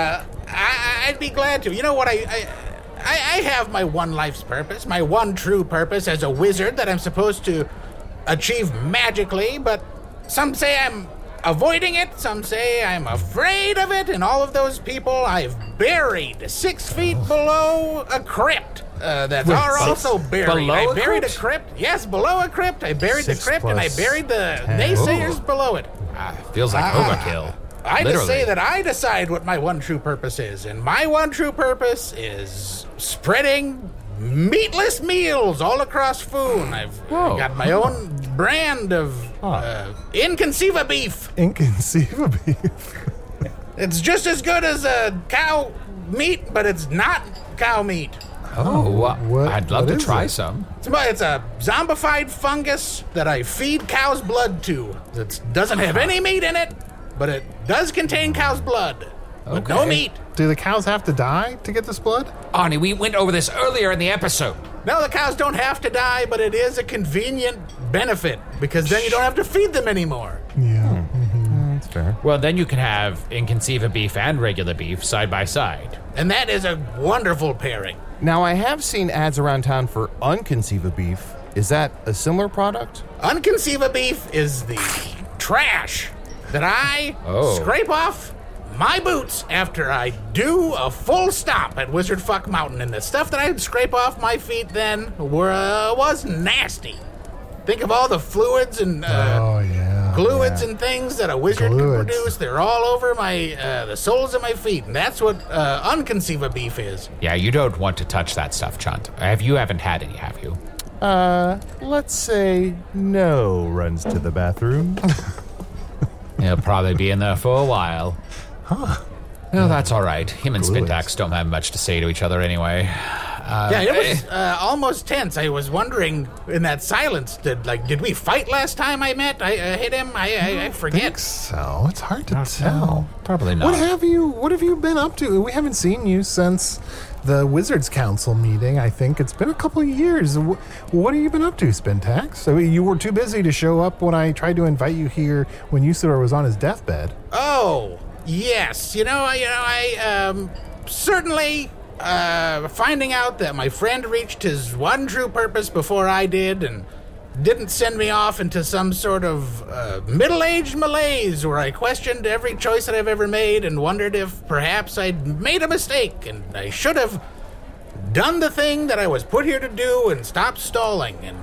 S7: I'd be glad to. You know what? I have my one life's purpose, my one true purpose as a wizard that I'm supposed to achieve magically, but some say I'm avoiding it, some say I'm afraid of it, and all of those people I've buried 6 feet below a crypt. That are also buried. I buried a crypt? Yes, below a crypt. I buried the crypt and I buried the naysayers below it.
S6: Feels like overkill.
S7: I just say that I decide what my one true purpose is, and my one true purpose is spreading meatless meals all across Foon. I've got my own brand of Inconceiva beef.
S4: Inconceiva beef.
S7: It's just as good as cow meat, but it's not cow meat.
S6: I'd love to try some.
S7: It's a zombified fungus that I feed cow's blood to. It doesn't have any meat in it, but it does contain cow's blood. But no meat.
S4: Do the cows have to die to get this blood?
S6: Arnie, we went over this earlier in the episode.
S7: No, the cows don't have to die, but it is a convenient benefit, because then you don't have to feed them anymore.
S4: Yeah.
S5: That's fair.
S6: Well, then you can have Inconceiva beef and regular beef side by side.
S7: And that is a wonderful pairing.
S5: Now, I have seen ads around town for Unconceiva beef. Is that a similar product?
S7: Unconceiva beef is the trash that I scrape off my boots after I do a full stop at Wizard Fuck Mountain. And the stuff that I'd scrape off my feet then was nasty. Think of all the fluids and fluids and things that a wizard can produce. They're all over the soles of my feet, and that's what Unconceiva beef is.
S6: Yeah, you don't want to touch that stuff, Chunt. You haven't had any, have you?
S5: Let's say no runs to the bathroom.
S6: He'll probably be in there for a while.
S4: Huh.
S6: Well, that's all right. Him and Spintax don't have much to say to each other anyway.
S7: It was almost tense. I was wondering in that silence, did we fight last time I met? I hit him? I forget.
S4: I think so. It's hard to tell.
S6: Probably not.
S4: What have you been up to? We haven't seen you since the Wizards Council meeting. I think it's been a couple of years. What have you been up to, Spintax? So you were too busy to show up when I tried to invite you here when Usura was on his deathbed.
S7: Oh, yes. I certainly finding out that my friend reached his one true purpose before I did and didn't send me off into some sort of middle-aged malaise where I questioned every choice that I've ever made and wondered if perhaps I'd made a mistake and I should have done the thing that I was put here to do and stopped stalling. And,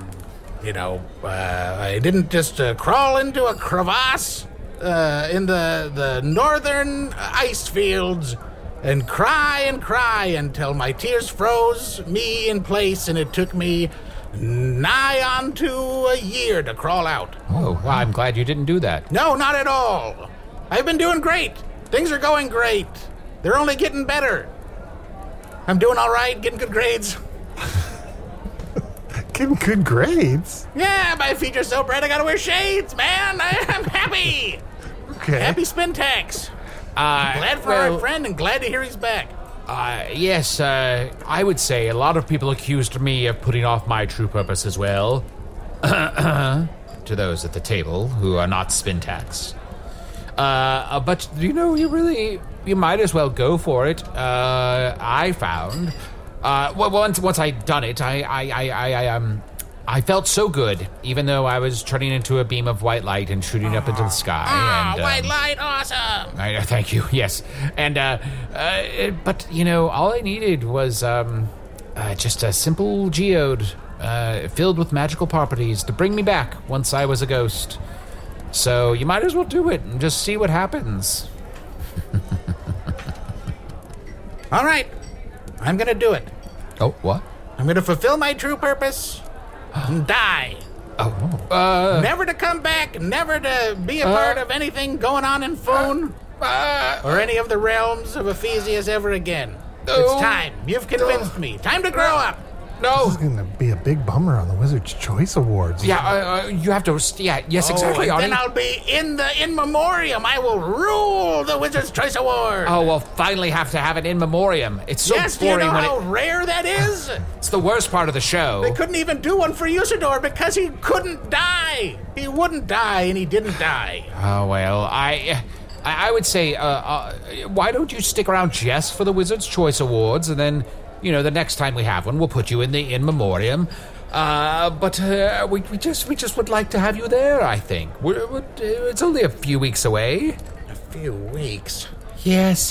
S7: I didn't just crawl into a crevasse in the northern ice fields and cry until my tears froze me in place, and it took me nigh on to a year to crawl out.
S6: Oh, well, I'm glad you didn't do that.
S7: No, not at all. I've been doing great. Things are going great. They're only getting better. I'm doing all right, getting good grades.
S4: Getting good grades?
S7: Yeah, my feet are so bright I gotta wear shades, man. I'm happy.
S4: Okay.
S7: Happy Spintax. Glad for our friend and glad to hear he's back.
S6: Yes, I would say a lot of people accused me of putting off my true purpose as well. To those at the table who are not Spintax. But, you might as well go for it. I found... once I'd done it, I felt so good, even though I was turning into a beam of white light and shooting up into the sky.
S7: White light, awesome!
S6: Thank you, yes. And, but, all I needed was just a simple geode filled with magical properties to bring me back once I was a ghost. So you might as well do it and just see what happens.
S7: All right, I'm gonna do it.
S6: Oh, what?
S7: I'm gonna fulfill my true purpose and die. Never to come back, never to be a part of anything going on in Foon or any of the realms of Ephesius ever again. It's time. You've convinced me. Time to grow up.
S4: This is going to be a big bummer on the Wizard's Choice Awards.
S6: Yeah, you have to. Yeah, yes, exactly,
S7: and
S6: Arnie.
S7: then I'll be in the in memoriam. I will rule the Wizard's Choice Award.
S6: Oh, we'll finally have to have an in memoriam. It's so
S7: yes, do you
S6: boring
S7: know
S6: when
S7: how rare that is?
S6: It's the worst part of the show.
S7: They couldn't even do one for Usador because he couldn't die. He wouldn't die, and he didn't die.
S6: Oh, well, I would say, why don't you stick around just for the Wizard's Choice Awards, and then, the next time we have one, we'll put you in the in memoriam. But we just would like to have you there, I think. It's only a few weeks away.
S7: A few weeks?
S6: Yes.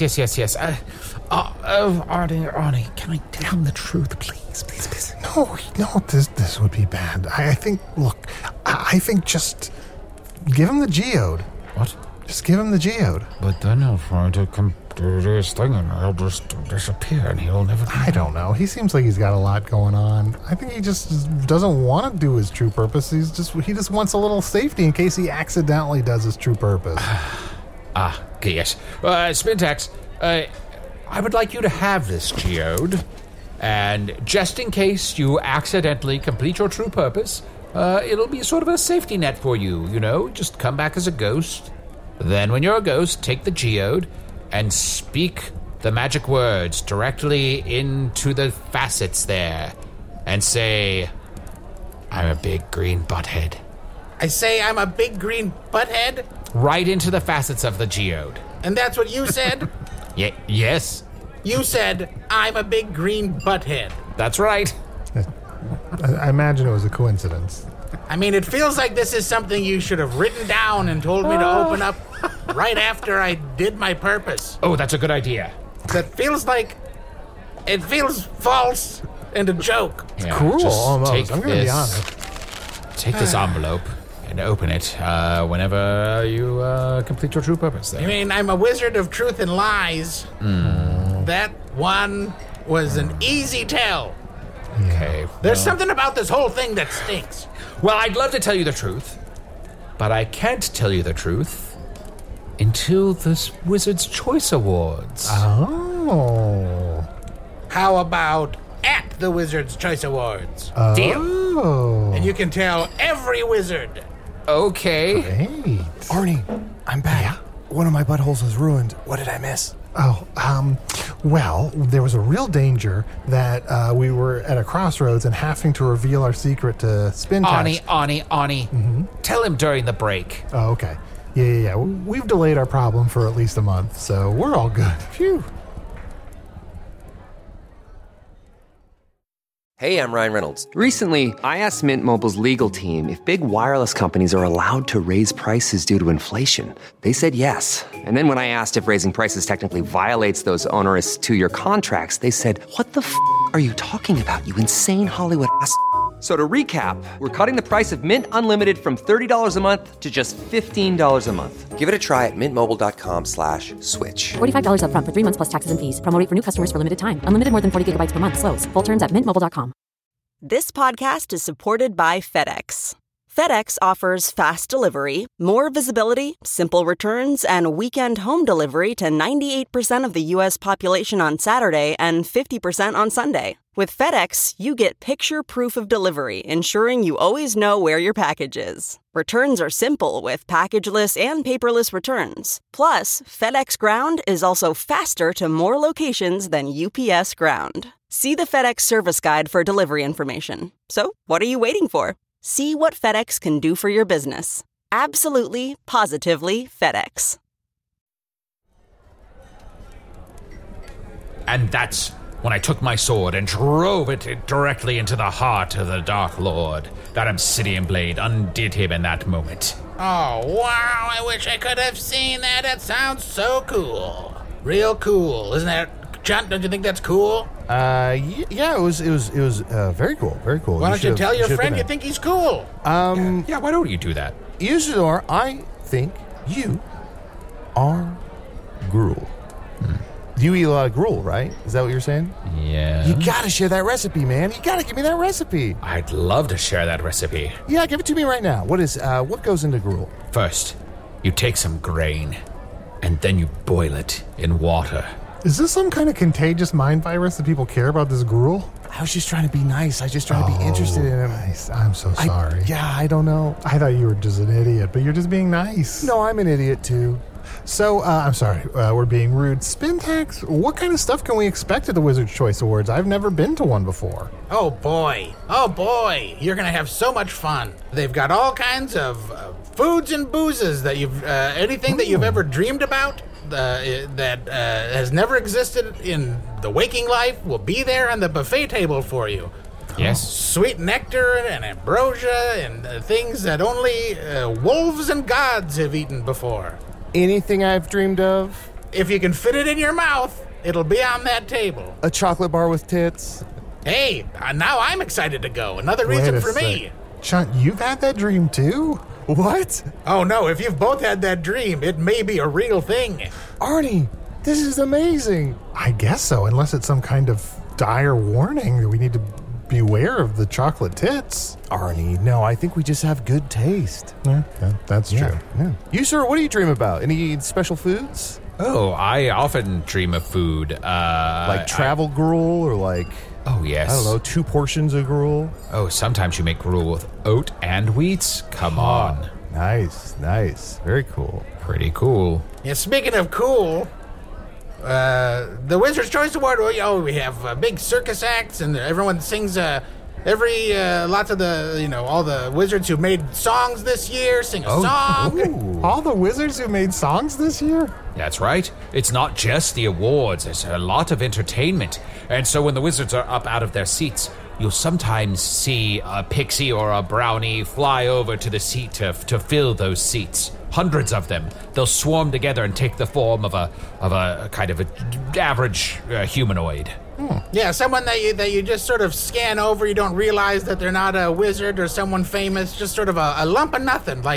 S6: Arnie, can I tell him the truth, please?
S4: No, this would be bad. I think just give him the geode.
S6: What?
S4: Just give him the geode.
S6: But then he'll try to come do this thing and he'll just disappear and he'll never...
S4: I don't know. He seems like he's got a lot going on. I think he just doesn't want to do his true purpose. He just wants a little safety in case he accidentally does his true purpose.
S6: Okay, yes. Spintax, I would like you to have this geode, and just in case you accidentally complete your true purpose, it'll be sort of a safety net for you, just come back as a ghost. Then when you're a ghost, take the geode and speak the magic words directly into the facets there and say, I'm a big green butthead.
S7: I say I'm a big green butthead?
S6: Right into the facets of the geode.
S7: And that's what you said?
S6: Yes.
S7: You said, I'm a big green butthead.
S6: That's right.
S4: I imagine it was a coincidence.
S7: I mean, it feels like this is something you should have written down and told me to open up right after I did my purpose.
S6: Oh, that's a good idea.
S7: It feels false and a joke.
S6: Yeah,
S4: Cruel, almost. I'm going to be honest.
S6: Take this envelope and open it whenever you complete your true purpose there.
S7: You mean I'm a wizard of truth and lies? That one was an easy tell.
S6: Okay.
S7: There's something about this whole thing that stinks.
S6: Well, I'd love to tell you the truth, but I can't tell you the truth until the Wizard's Choice Awards.
S4: Oh.
S7: How about at the Wizard's Choice Awards?
S4: Deal.
S7: And you can tell every wizard.
S6: Okay.
S4: Great.
S5: Arnie, I'm back. Yeah? One of my buttholes was ruined. What did I miss?
S4: Well, there was a real danger that we were at a crossroads and having to reveal our secret to Spintax.
S6: Arnie. Mm-hmm. Tell him during the break.
S4: Oh, okay. Yeah. We've delayed our problem for at least a month, so we're all good. Phew.
S10: Hey, I'm Ryan Reynolds. Recently, I asked Mint Mobile's legal team if big wireless companies are allowed to raise prices due to inflation. They said yes. And then when I asked if raising prices technically violates those onerous 2-year contracts, they said, "What the f*** are you talking about, you insane Hollywood ass?" So to recap, we're cutting the price of Mint Unlimited from $30 a month to just $15 a month. Give it a try at mintmobile.com/switch.
S11: $45 up front for 3 months plus taxes and fees. Promo rate for new customers for limited time. Unlimited more than 40 gigabytes per month. Slows full terms at mintmobile.com.
S12: This podcast is supported by FedEx. FedEx offers fast delivery, more visibility, simple returns, and weekend home delivery to 98% of the U.S. population on Saturday and 50% on Sunday. With FedEx, you get picture proof of delivery, ensuring you always know where your package is. Returns are simple with packageless and paperless returns. Plus, FedEx Ground is also faster to more locations than UPS Ground. See the FedEx service guide for delivery information. So, what are you waiting for? See what FedEx can do for your business. Absolutely, positively FedEx.
S6: And that's when I took my sword and drove it directly into the heart of the Dark Lord. That obsidian blade undid him in that moment.
S7: Oh, wow, I wish I could have seen that. That sounds so cool. Real cool. Isn't that, Chunt, don't you think that's cool?
S5: Yeah, it was very cool, very cool.
S7: Why don't you tell your friend you think he's cool?
S6: Yeah, why don't you do that?
S5: Usador, I think you are gruel. You eat a lot of gruel, right? Is that what you're saying?
S6: Yeah.
S5: You gotta share that recipe, man. You gotta give me that recipe.
S6: I'd love to share that recipe.
S5: Yeah, give it to me right now. What goes into gruel?
S6: First, you take some grain, and then you boil it in water.
S4: Is this some kind of contagious mind virus that people care about this gruel?
S5: I was just trying to be nice. I was just trying to be interested in him.
S4: Nice. I'm so sorry.
S5: I don't know.
S4: I thought you were just an idiot, but you're just being nice.
S5: No, I'm an idiot too.
S4: So, I'm sorry, we're being rude. Spintax, what kind of stuff can we expect at the Wizard's Choice Awards? I've never been to one before.
S7: Oh boy, you're gonna have so much fun. They've got all kinds of foods and boozes that anything that you've ever dreamed about that has never existed in the waking life will be there on the buffet table for you.
S6: Yes.
S7: Sweet nectar and ambrosia and things that only wolves and gods have eaten before.
S5: Anything I've dreamed of?
S7: If you can fit it in your mouth, it'll be on that table.
S5: A chocolate bar with tits?
S7: Hey, now I'm excited to go. Another reason for me.
S4: Chunt, you've had that dream too?
S5: What?
S7: Oh no, if you've both had that dream, it may be a real thing.
S5: Arnie, this is amazing.
S4: I guess so, unless it's some kind of dire warning that we need to beware of the chocolate tits.
S5: Arnie, no, I think we just have good taste.
S4: Yeah, that's true.
S5: Yeah. You, sir, what do you dream about? Any special foods?
S6: Oh, I often dream of food.
S5: Like travel gruel or like...
S6: Oh, yes.
S5: I don't know, 2 portions of gruel?
S6: Oh, sometimes you make gruel with oat and wheat. Come on.
S5: Nice. Very cool.
S6: Pretty cool.
S7: Yeah, speaking of cool... the Wizard's Choice Award, we have big circus acts, and everyone sings, lots of the, all the wizards who made songs this year sing a song.
S4: Ooh. All the wizards who made songs this year?
S6: That's right. It's not just the awards, there's a lot of entertainment. And so when the wizards are up out of their seats, you'll sometimes see a pixie or a brownie fly over to the seat to fill those seats. Hundreds of them. They'll swarm together and take the form of a kind of a average humanoid.
S7: Yeah, someone that you just sort of scan over. You don't realize that they're not a wizard or someone famous. Just sort of a lump of nothing. Like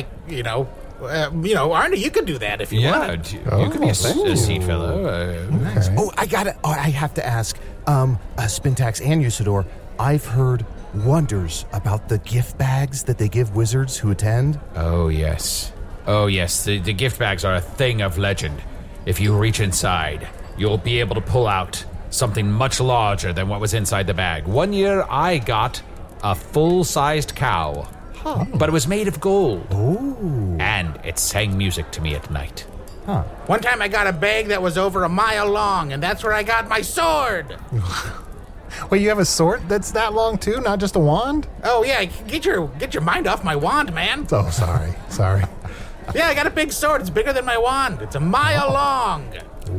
S7: Arnie, you could do that if you wanted.
S6: Yeah, you could be a seat filler.
S5: Nice. Oh, I got it. Oh, I have to ask, Spintax and Usador. I've heard wonders about the gift bags that they give wizards who attend.
S6: Oh yes. The gift bags are a thing of legend. If you reach inside, you'll be able to pull out something much larger than what was inside the bag. One year, I got a full-sized cow, but it was made of gold.
S5: Ooh.
S6: And it sang music to me at night.
S5: Huh.
S7: One time I got a bag that was over a mile long, and that's where I got my sword.
S4: Wait, you have a sword that's that long too, not just a wand?
S7: Oh yeah, get your mind off my wand, man.
S4: Oh, sorry.
S7: Yeah, I got a big sword. It's bigger than my wand. It's a mile long.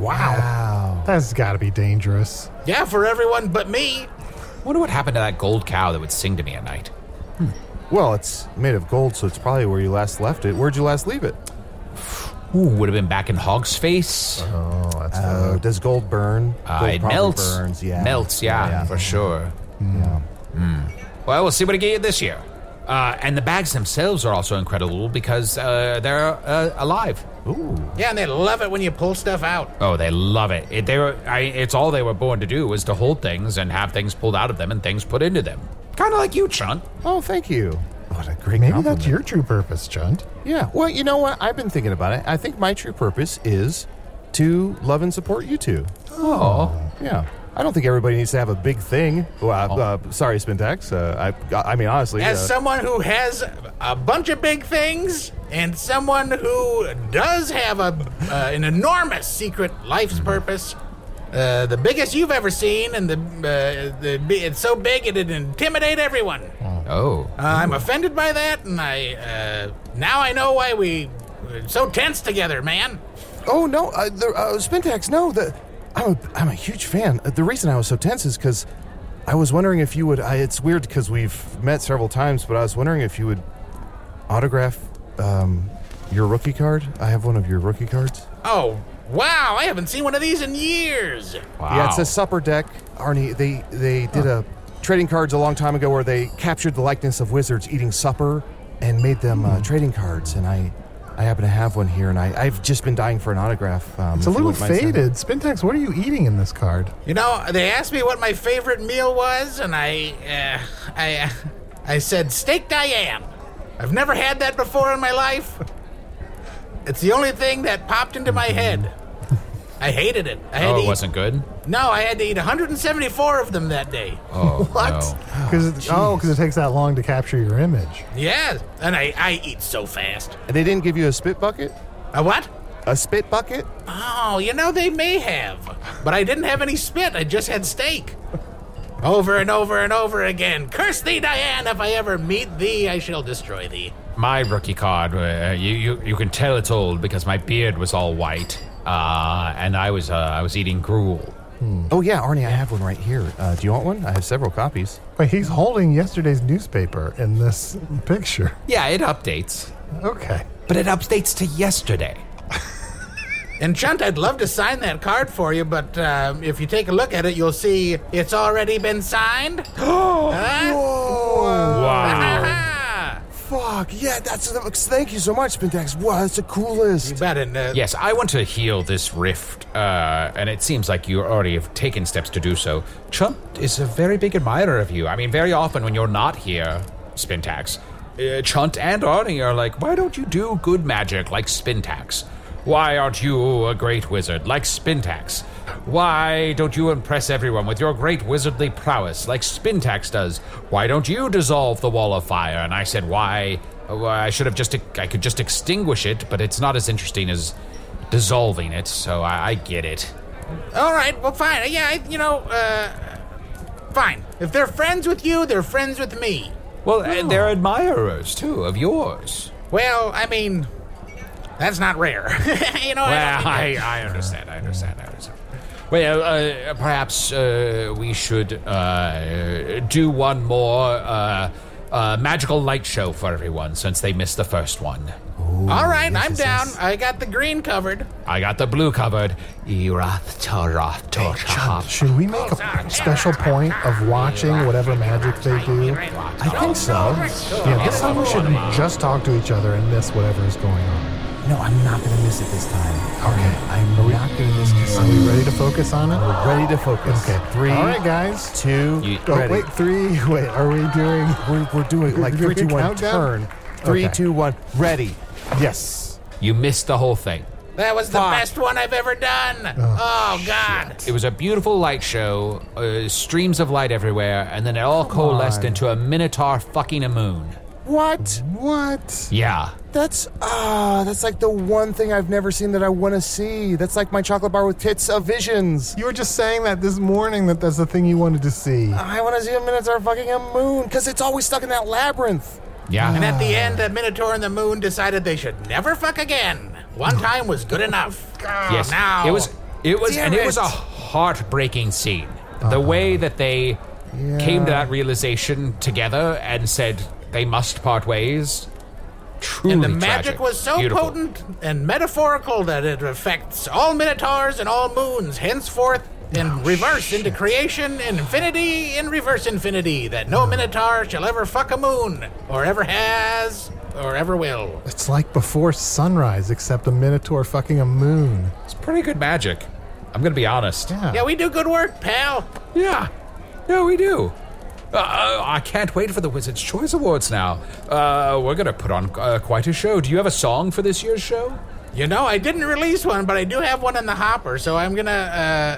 S4: Wow. That's got to be dangerous.
S7: Yeah, for everyone but me.
S6: Wonder what happened to that gold cow that would sing to me at night.
S5: Well, it's made of gold, so it's probably where you last left it. Where'd you last leave it?
S6: Ooh, would have been back in Hog's Face.
S4: Oh, that's
S5: does gold burn? Gold
S6: it
S5: probably
S6: melts.
S5: Burns, yeah.
S6: Melts, yeah, for sure.
S5: Yeah.
S6: Well, we'll see what I get you this year. And the bags themselves are also incredible because they're alive.
S5: Ooh.
S7: Yeah, and they love it when you pull stuff out.
S6: Oh, they love it. It's all they were born to do was to hold things and have things pulled out of them and things put into them. Kind of like you, Chunt.
S5: Oh, thank you. What a great
S4: Maybe
S5: compliment.
S4: that's your true purpose, Chunt.
S5: Yeah. Well, you know what? I've been thinking about it. I think my true purpose is to love and support you two.
S6: Oh.
S5: Yeah. I don't think everybody needs to have a big thing. Well, sorry, Spintax. I mean, honestly.
S7: As someone who has a bunch of big things and someone who does have an enormous secret life's purpose, the biggest you've ever seen, and it's so big it'd intimidate everyone.
S6: Oh.
S7: I'm offended by that, and now I know why we're so tense together, man.
S5: Oh, no. Spintax, no. I'm a huge fan. The reason I was so tense is because I was wondering if you would... it's weird because we've met several times, but I was wondering if you would autograph your rookie card. I have one of your rookie cards.
S7: Oh, wow. I haven't seen one of these in years.
S6: Wow.
S5: Yeah, it's a supper deck. Arnie, they did a trading cards a long time ago where they captured the likeness of wizards eating supper and made them trading cards, and I happen to have one here, and I've just been dying for an autograph.
S4: It's a little faded. Spintax, what are you eating in this card?
S7: You know, they asked me what my favorite meal was, and I said steak Diane. I've never had that before in my life. It's the only thing that popped into my head. I hated it.
S6: It wasn't good?
S7: No, I had to eat 174 of them that day.
S6: Oh,
S4: What?
S6: no.
S4: Because it takes that long to capture your image.
S7: Yeah, and I eat so fast.
S5: And they didn't give you a spit bucket?
S7: A what?
S5: A spit bucket?
S7: Oh, they may have. But I didn't have any spit. I just had steak. Over and over and over again. Curse thee, Diane. If I ever meet thee, I shall destroy thee.
S6: My rookie card, you can tell it's old because my beard was all white, and I was eating gruel.
S5: Oh, yeah, Arnie, I have one right here. Do you want one? I have several copies.
S4: Wait, he's holding yesterday's newspaper in this picture.
S6: Yeah, it updates.
S4: Okay.
S6: But it updates to yesterday.
S7: And Chunt, I'd love to sign that card for you, but if you take a look at it, you'll see it's already been signed.
S6: Wow.
S5: Fuck, yeah, thank you so much, Spintax. Wow, that's the coolest.
S7: You bet.
S6: Yes, I want to heal this rift, and it seems like you already have taken steps to do so. Chunt is a very big admirer of you. I mean, very often when you're not here, Spintax, Chunt and Arnie are like, why don't you do good magic like Spintax? Why aren't you a great wizard like Spintax? Why don't you impress everyone with your great wizardly prowess like Spintax does? Why don't you dissolve the wall of fire? And I said, why? I could just extinguish it, but it's not as interesting as dissolving it, so I get it.
S7: All right, well, fine. Yeah, fine. If they're friends with you, they're friends with me.
S6: Well, and they're admirers, too, of yours.
S7: Well, I mean, that's not rare.
S6: I understand. Well, perhaps we should do one more magical light show for everyone since they missed the first one.
S7: Ooh, all right, I'm down. I got the green covered.
S6: I got the blue covered.
S4: Should we make a special point of watching whatever magic they do?
S5: I think so.
S4: Yeah, this time we should just talk to each other and miss whatever is going on.
S5: No, I'm not going to miss it this time.
S4: Okay.
S5: I'm not going to miss it.
S4: Are we ready to focus on it?
S5: We're ready to focus.
S4: Okay.
S5: 3.
S4: All right, guys.
S5: 2. Ready.
S4: Wait, 3. Wait, are we doing...
S5: We're doing like 3, 2, 1,
S4: countdown?
S5: turn. 3,
S4: Okay.
S5: 2, 1, ready. Yes.
S6: You missed the whole thing.
S7: That was the best one I've ever done. Oh God.
S6: It was a beautiful light show, streams of light everywhere, and then it all coalesced into a minotaur fucking a moon.
S5: What?
S6: Yeah.
S5: That's like the one thing I've never seen that I want to see. That's like my chocolate bar with tits of visions.
S4: You were just saying that this morning that's the thing you wanted to see.
S5: I want to see a minotaur fucking a moon because it's always stuck in that labyrinth.
S6: Yeah.
S7: And at the end, the Minotaur and the Moon decided they should never fuck again. One time was good enough.
S6: Yes.
S7: Now.
S6: It was a heartbreaking scene. The way that they came to that realization together and said they must part ways. Truly
S7: and the
S6: tragic.
S7: magic was so
S6: Beautiful.
S7: potent and metaphorical that it affects all Minotaurs and all moons, henceforth in reverse into creation and infinity in reverse infinity, that no Minotaur shall ever fuck a moon, or ever has, or ever will.
S4: It's like before sunrise, except a minotaur fucking a moon.
S6: It's pretty good magic. I'm going to be honest.
S7: Yeah, we do good work, pal.
S6: Yeah, we do. I can't wait for the Wizard's Choice Awards now. We're going to put on quite a show. Do you have a song for this year's show?
S7: You know, I didn't release one, but I do have one in the hopper, so I'm gonna,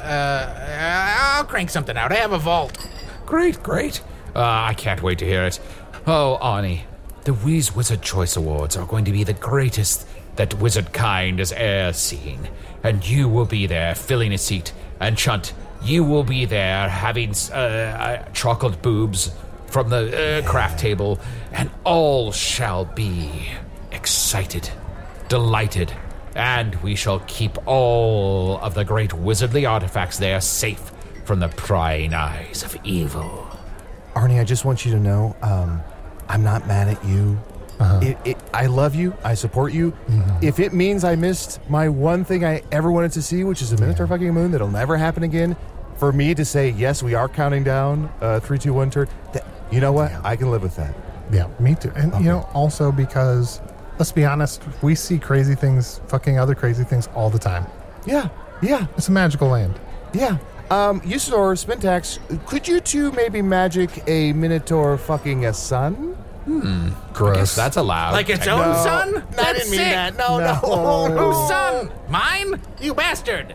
S7: I'll crank something out. I have a vault.
S6: Great. I can't wait to hear it. Oh, Arnie, the Wheeze Wizard Choice Awards are going to be the greatest that wizard kind has ever seen. And you will be there filling a seat. And Chunt, you will be there having chocolate boobs from the craft table. And all shall be excited, delighted, and we shall keep all of the great wizardly artifacts there safe from the prying eyes of evil.
S5: Arnie, I just want you to know, I'm not mad at you. I love you. I support you. Mm-hmm. If it means I missed my one thing I ever wanted to see, which is a Minotaur fucking a moon that'll never happen again, for me to say, yes, we are counting down 3, 2, 1, turn, you know what? Yeah. I can live with that.
S4: Yeah, me too. And, you know, also because... Let's be honest, we see crazy things, fucking other crazy things all the time.
S5: Yeah.
S4: It's a magical land.
S5: Yeah. Usador, Spintax, could you two maybe magic a Minotaur fucking a sun?
S4: Gross.
S6: I guess that's allowed.
S7: Like its own son?
S5: I didn't mean that. No.
S7: Whose son? Mine? You bastard.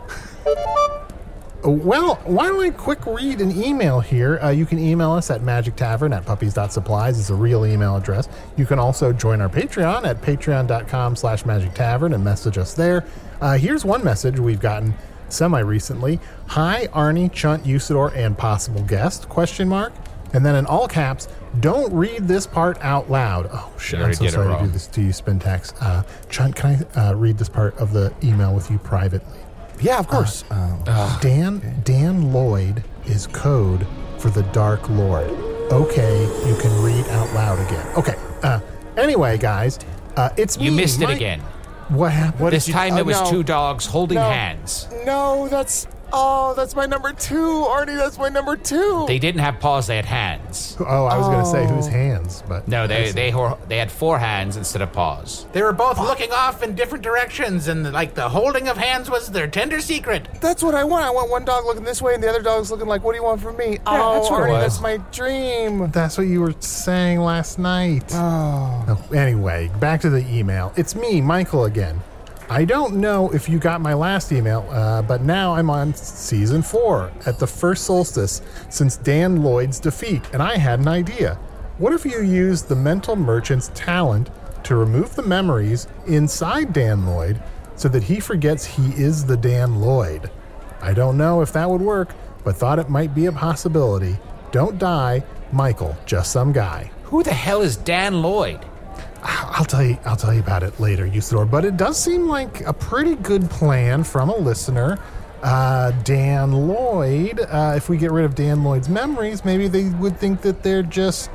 S4: Well, why don't I quick read an email here? You can email us at magictavern@puppies.supplies. It's a real email address. You can also join our Patreon at patreon.com/magictavern and message us there. Here's one message we've gotten semi-recently. Hi, Arnie, Chunt, Usador, and possible guest, ? And then in all caps, don't read this part out loud. Oh, shit, I'm so sorry to do this to you, Spintax. Chunt, can I read this part of the email with you privately?
S5: Yeah, of course.
S4: Dan Lloyd is code for the Dark Lord. Okay, you can read out loud again. Okay. Anyway, guys, it's me.
S6: You missed it again.
S4: What happened?
S6: This time it was two dogs holding hands.
S5: No, that's my number 2, Arnie. That's my number 2.
S6: They didn't have paws; they had hands.
S4: Oh, I was going to say whose hands, but
S6: no, they had 4 hands instead of paws.
S7: They were both looking off in different directions, and the holding of hands was their tender secret.
S5: That's what I want. I want one dog looking this way, and the other dog's looking like, "What do you want from me?"
S6: Yeah, that's what
S5: Arnie, that's my dream.
S4: That's what you were saying last night. Oh. Anyway, back to the email. It's me, Michael, again. I don't know if you got my last email, but now I'm on season 4 at the first solstice since Dan Lloyd's defeat, and I had an idea. What if you used the mental merchant's talent to remove the memories inside Dan Lloyd so that he forgets he is the Dan Lloyd? I don't know if that would work, but thought it might be a possibility. Don't die, Michael, just some guy.
S6: Who the hell is Dan Lloyd?
S4: I'll tell you about it later, Usador, but it does seem like a pretty good plan from a listener. Dan Lloyd, if we get rid of Dan Lloyd's memories, maybe they would think that they're just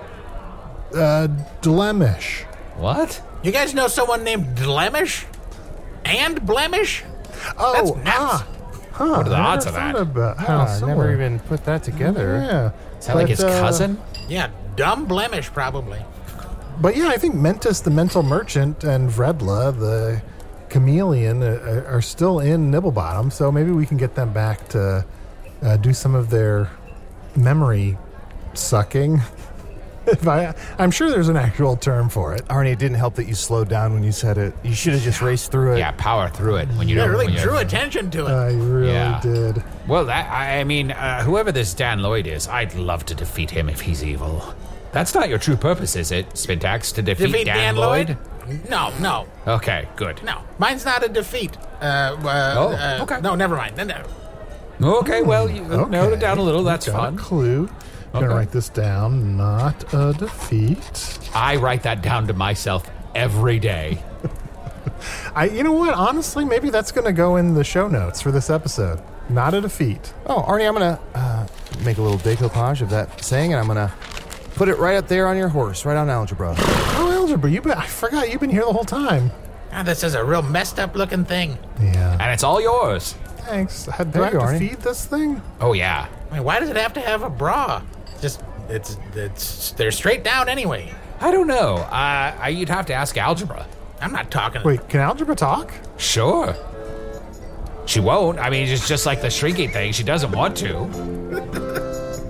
S4: Blemish.
S6: What?
S7: You guys know someone named Blemish? And Blemish?
S4: Oh,
S7: that's nuts.
S6: What are the odds of that?
S5: I never even put that together.
S4: Yeah.
S6: Is that like his cousin?
S7: Yeah, dumb Blemish, probably.
S4: But yeah, I think Mentis, the mental merchant, and Vredla, the chameleon, are still in Nibblebottom, so maybe we can get them back to do some of their memory sucking. I'm sure there's an actual term for it.
S5: Arnie, it didn't help that you slowed down when you said it. You should have just raced through it.
S6: Yeah, power through it. When you
S7: really drew attention to it.
S4: I really did.
S6: Well, whoever this Dan Lloyd is, I'd love to defeat him if he's evil. That's not your true purpose, is it, Spintax, to defeat Dan Lloyd?
S7: No.
S6: Okay, good.
S7: No, mine's not a defeat.
S6: Okay.
S7: No, never mind. No.
S6: Okay, well, you narrowed it down a little. That's fun.
S4: A clue. I'm going to write this down. Not a defeat.
S6: I write that down to myself every day.
S4: You know what? Honestly, maybe that's going to go in the show notes for this episode. Not a defeat.
S5: Oh, Arnie, I'm going to make a little decoupage of that saying, and I'm going to put it right up there on your horse, right on Algebra.
S4: Oh, Algebra, I forgot you've been here the whole time.
S7: This is a real messed up looking thing.
S4: Yeah.
S6: And it's all yours.
S4: Thanks. Do I have to feed this thing?
S6: Oh, yeah.
S7: I mean, why does it have to have a bra? They're straight down anyway.
S6: I don't know. You'd have to ask Algebra.
S7: I'm not talking.
S4: Wait, can Algebra talk?
S6: Sure. She won't. I mean, it's just like the shrinking thing. She doesn't want to.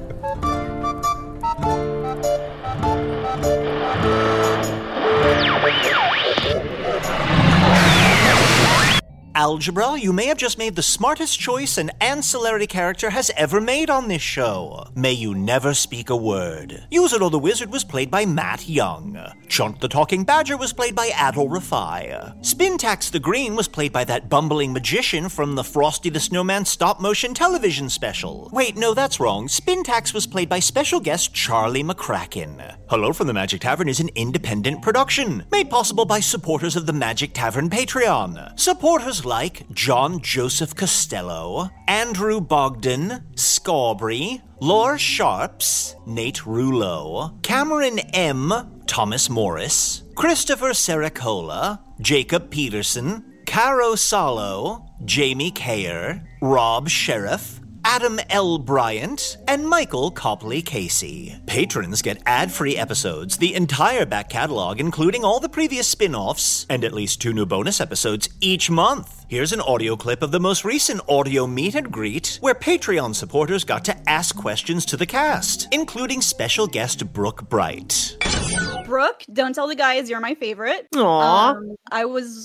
S3: Algebra, you may have just made the smartest choice an ancillary character has ever made on this show. May you never speak a word. Usador the Wizard was played by Matt Young. Chunt the Talking Badger was played by Adol Rafai. Spintax the Green was played by that bumbling magician from the Frosty the Snowman stop-motion television special. Wait, no, that's wrong. Spintax was played by special guest Charlie McCracken. Hello from the Magic Tavern is an independent production, made possible by supporters of the Magic Tavern Patreon. Supporters like John Joseph Costello, Andrew Bogdan, Scaubrey, Laura Sharps, Nate Rouleau, Cameron M., Thomas Morris, Christopher Sericola, Jacob Peterson, Caro Salo, Jamie Kayer, Rob Sheriff, Adam L. Bryant, and Michael Copley Casey. Patrons get ad-free episodes, the entire back catalog, including all the previous spin-offs, and at least 2 new bonus episodes each month. Here's an audio clip of the most recent audio meet and greet, where Patreon supporters got to ask questions to the cast, including special guest Brooke Bright.
S13: Brooke, don't tell the guys you're my favorite.
S14: Aww.
S13: I was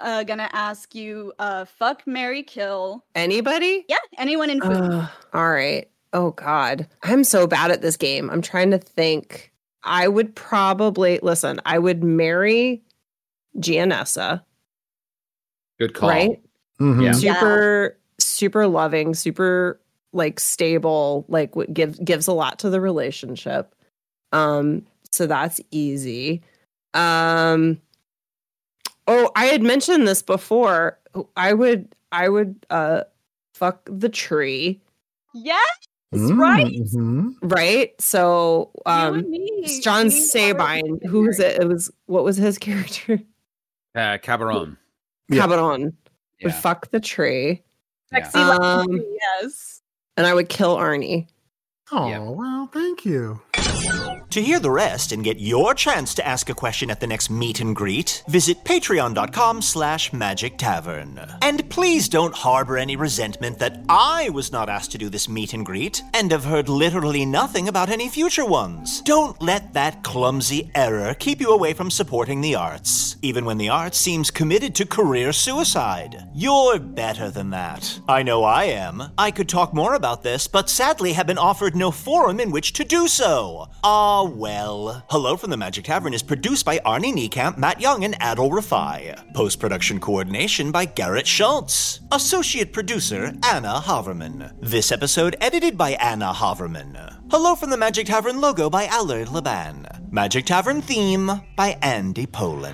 S13: gonna ask you, fuck, marry, kill.
S14: Anybody?
S13: Yeah, anyone in food.
S14: All right. Oh, God. I'm so bad at this game. I'm trying to think. I would probably, I would marry Gianessa.
S6: Good call.
S14: Right?
S4: Mm-hmm.
S6: Yeah.
S14: Super loving, super stable, gives a lot to the relationship. So that's easy. I had mentioned this before. I would fuck the tree.
S13: Yes, right.
S14: Mm-hmm. Right. So John Sabine, who was it? What was his character?
S6: Cabaron.
S14: Cabaron would fuck the tree.
S13: Sexy, yes.
S14: And I would kill Arnie.
S4: Oh, well, thank you.
S3: To hear the rest and get your chance to ask a question at the next meet and greet, visit patreon.com/Magic Tavern. And please don't harbor any resentment that I was not asked to do this meet and greet and have heard literally nothing about any future ones. Don't let that clumsy error keep you away from supporting the arts, even when the arts seems committed to career suicide. You're better than that. I know I am. I could talk more about this, but sadly have been offered no forum in which to do so. Well. Hello from the Magic Tavern is produced by Arnie Niekamp, Matt Young, and Adol Rafai. Post-production coordination by Garrett Schultz. Associate producer, Anna Haverman. This episode edited by Anna Haverman. Hello from the Magic Tavern logo by Allard Laban. Magic Tavern theme by Andy Poland.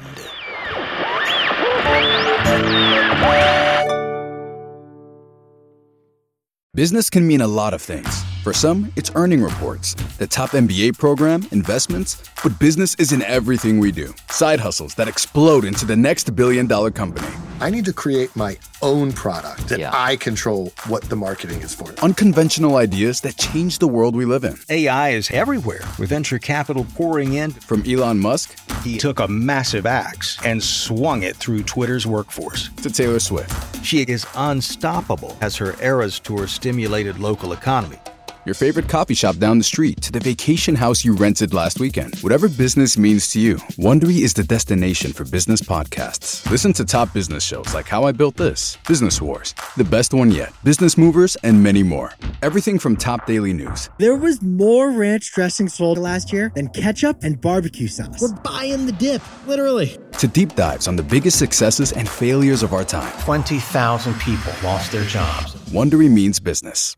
S15: Business can mean a lot of things. For some, it's earning reports, the top MBA program, investments, but business isn't everything we do. Side hustles that explode into the next billion-dollar company.
S16: I need to create my own product that I control what the marketing is for.
S15: Unconventional ideas that change the world we live in.
S17: AI is everywhere, with venture capital pouring in.
S15: From Elon Musk,
S17: he took a massive axe and swung it through Twitter's workforce.
S15: To Taylor Swift.
S17: She is unstoppable as her Eras Tour stimulated local economy.
S15: Your favorite coffee shop down the street to the vacation house you rented last weekend. Whatever business means to you, Wondery is the destination for business podcasts. Listen to top business shows like How I Built This, Business Wars, The Best One Yet, Business Movers, and many more. Everything from top daily news.
S18: There was more ranch dressing sold last year than ketchup and barbecue sauce. We're buying the dip, literally.
S15: To deep dives on the biggest successes and failures of our time.
S19: 20,000 people lost their jobs.
S15: Wondery means business.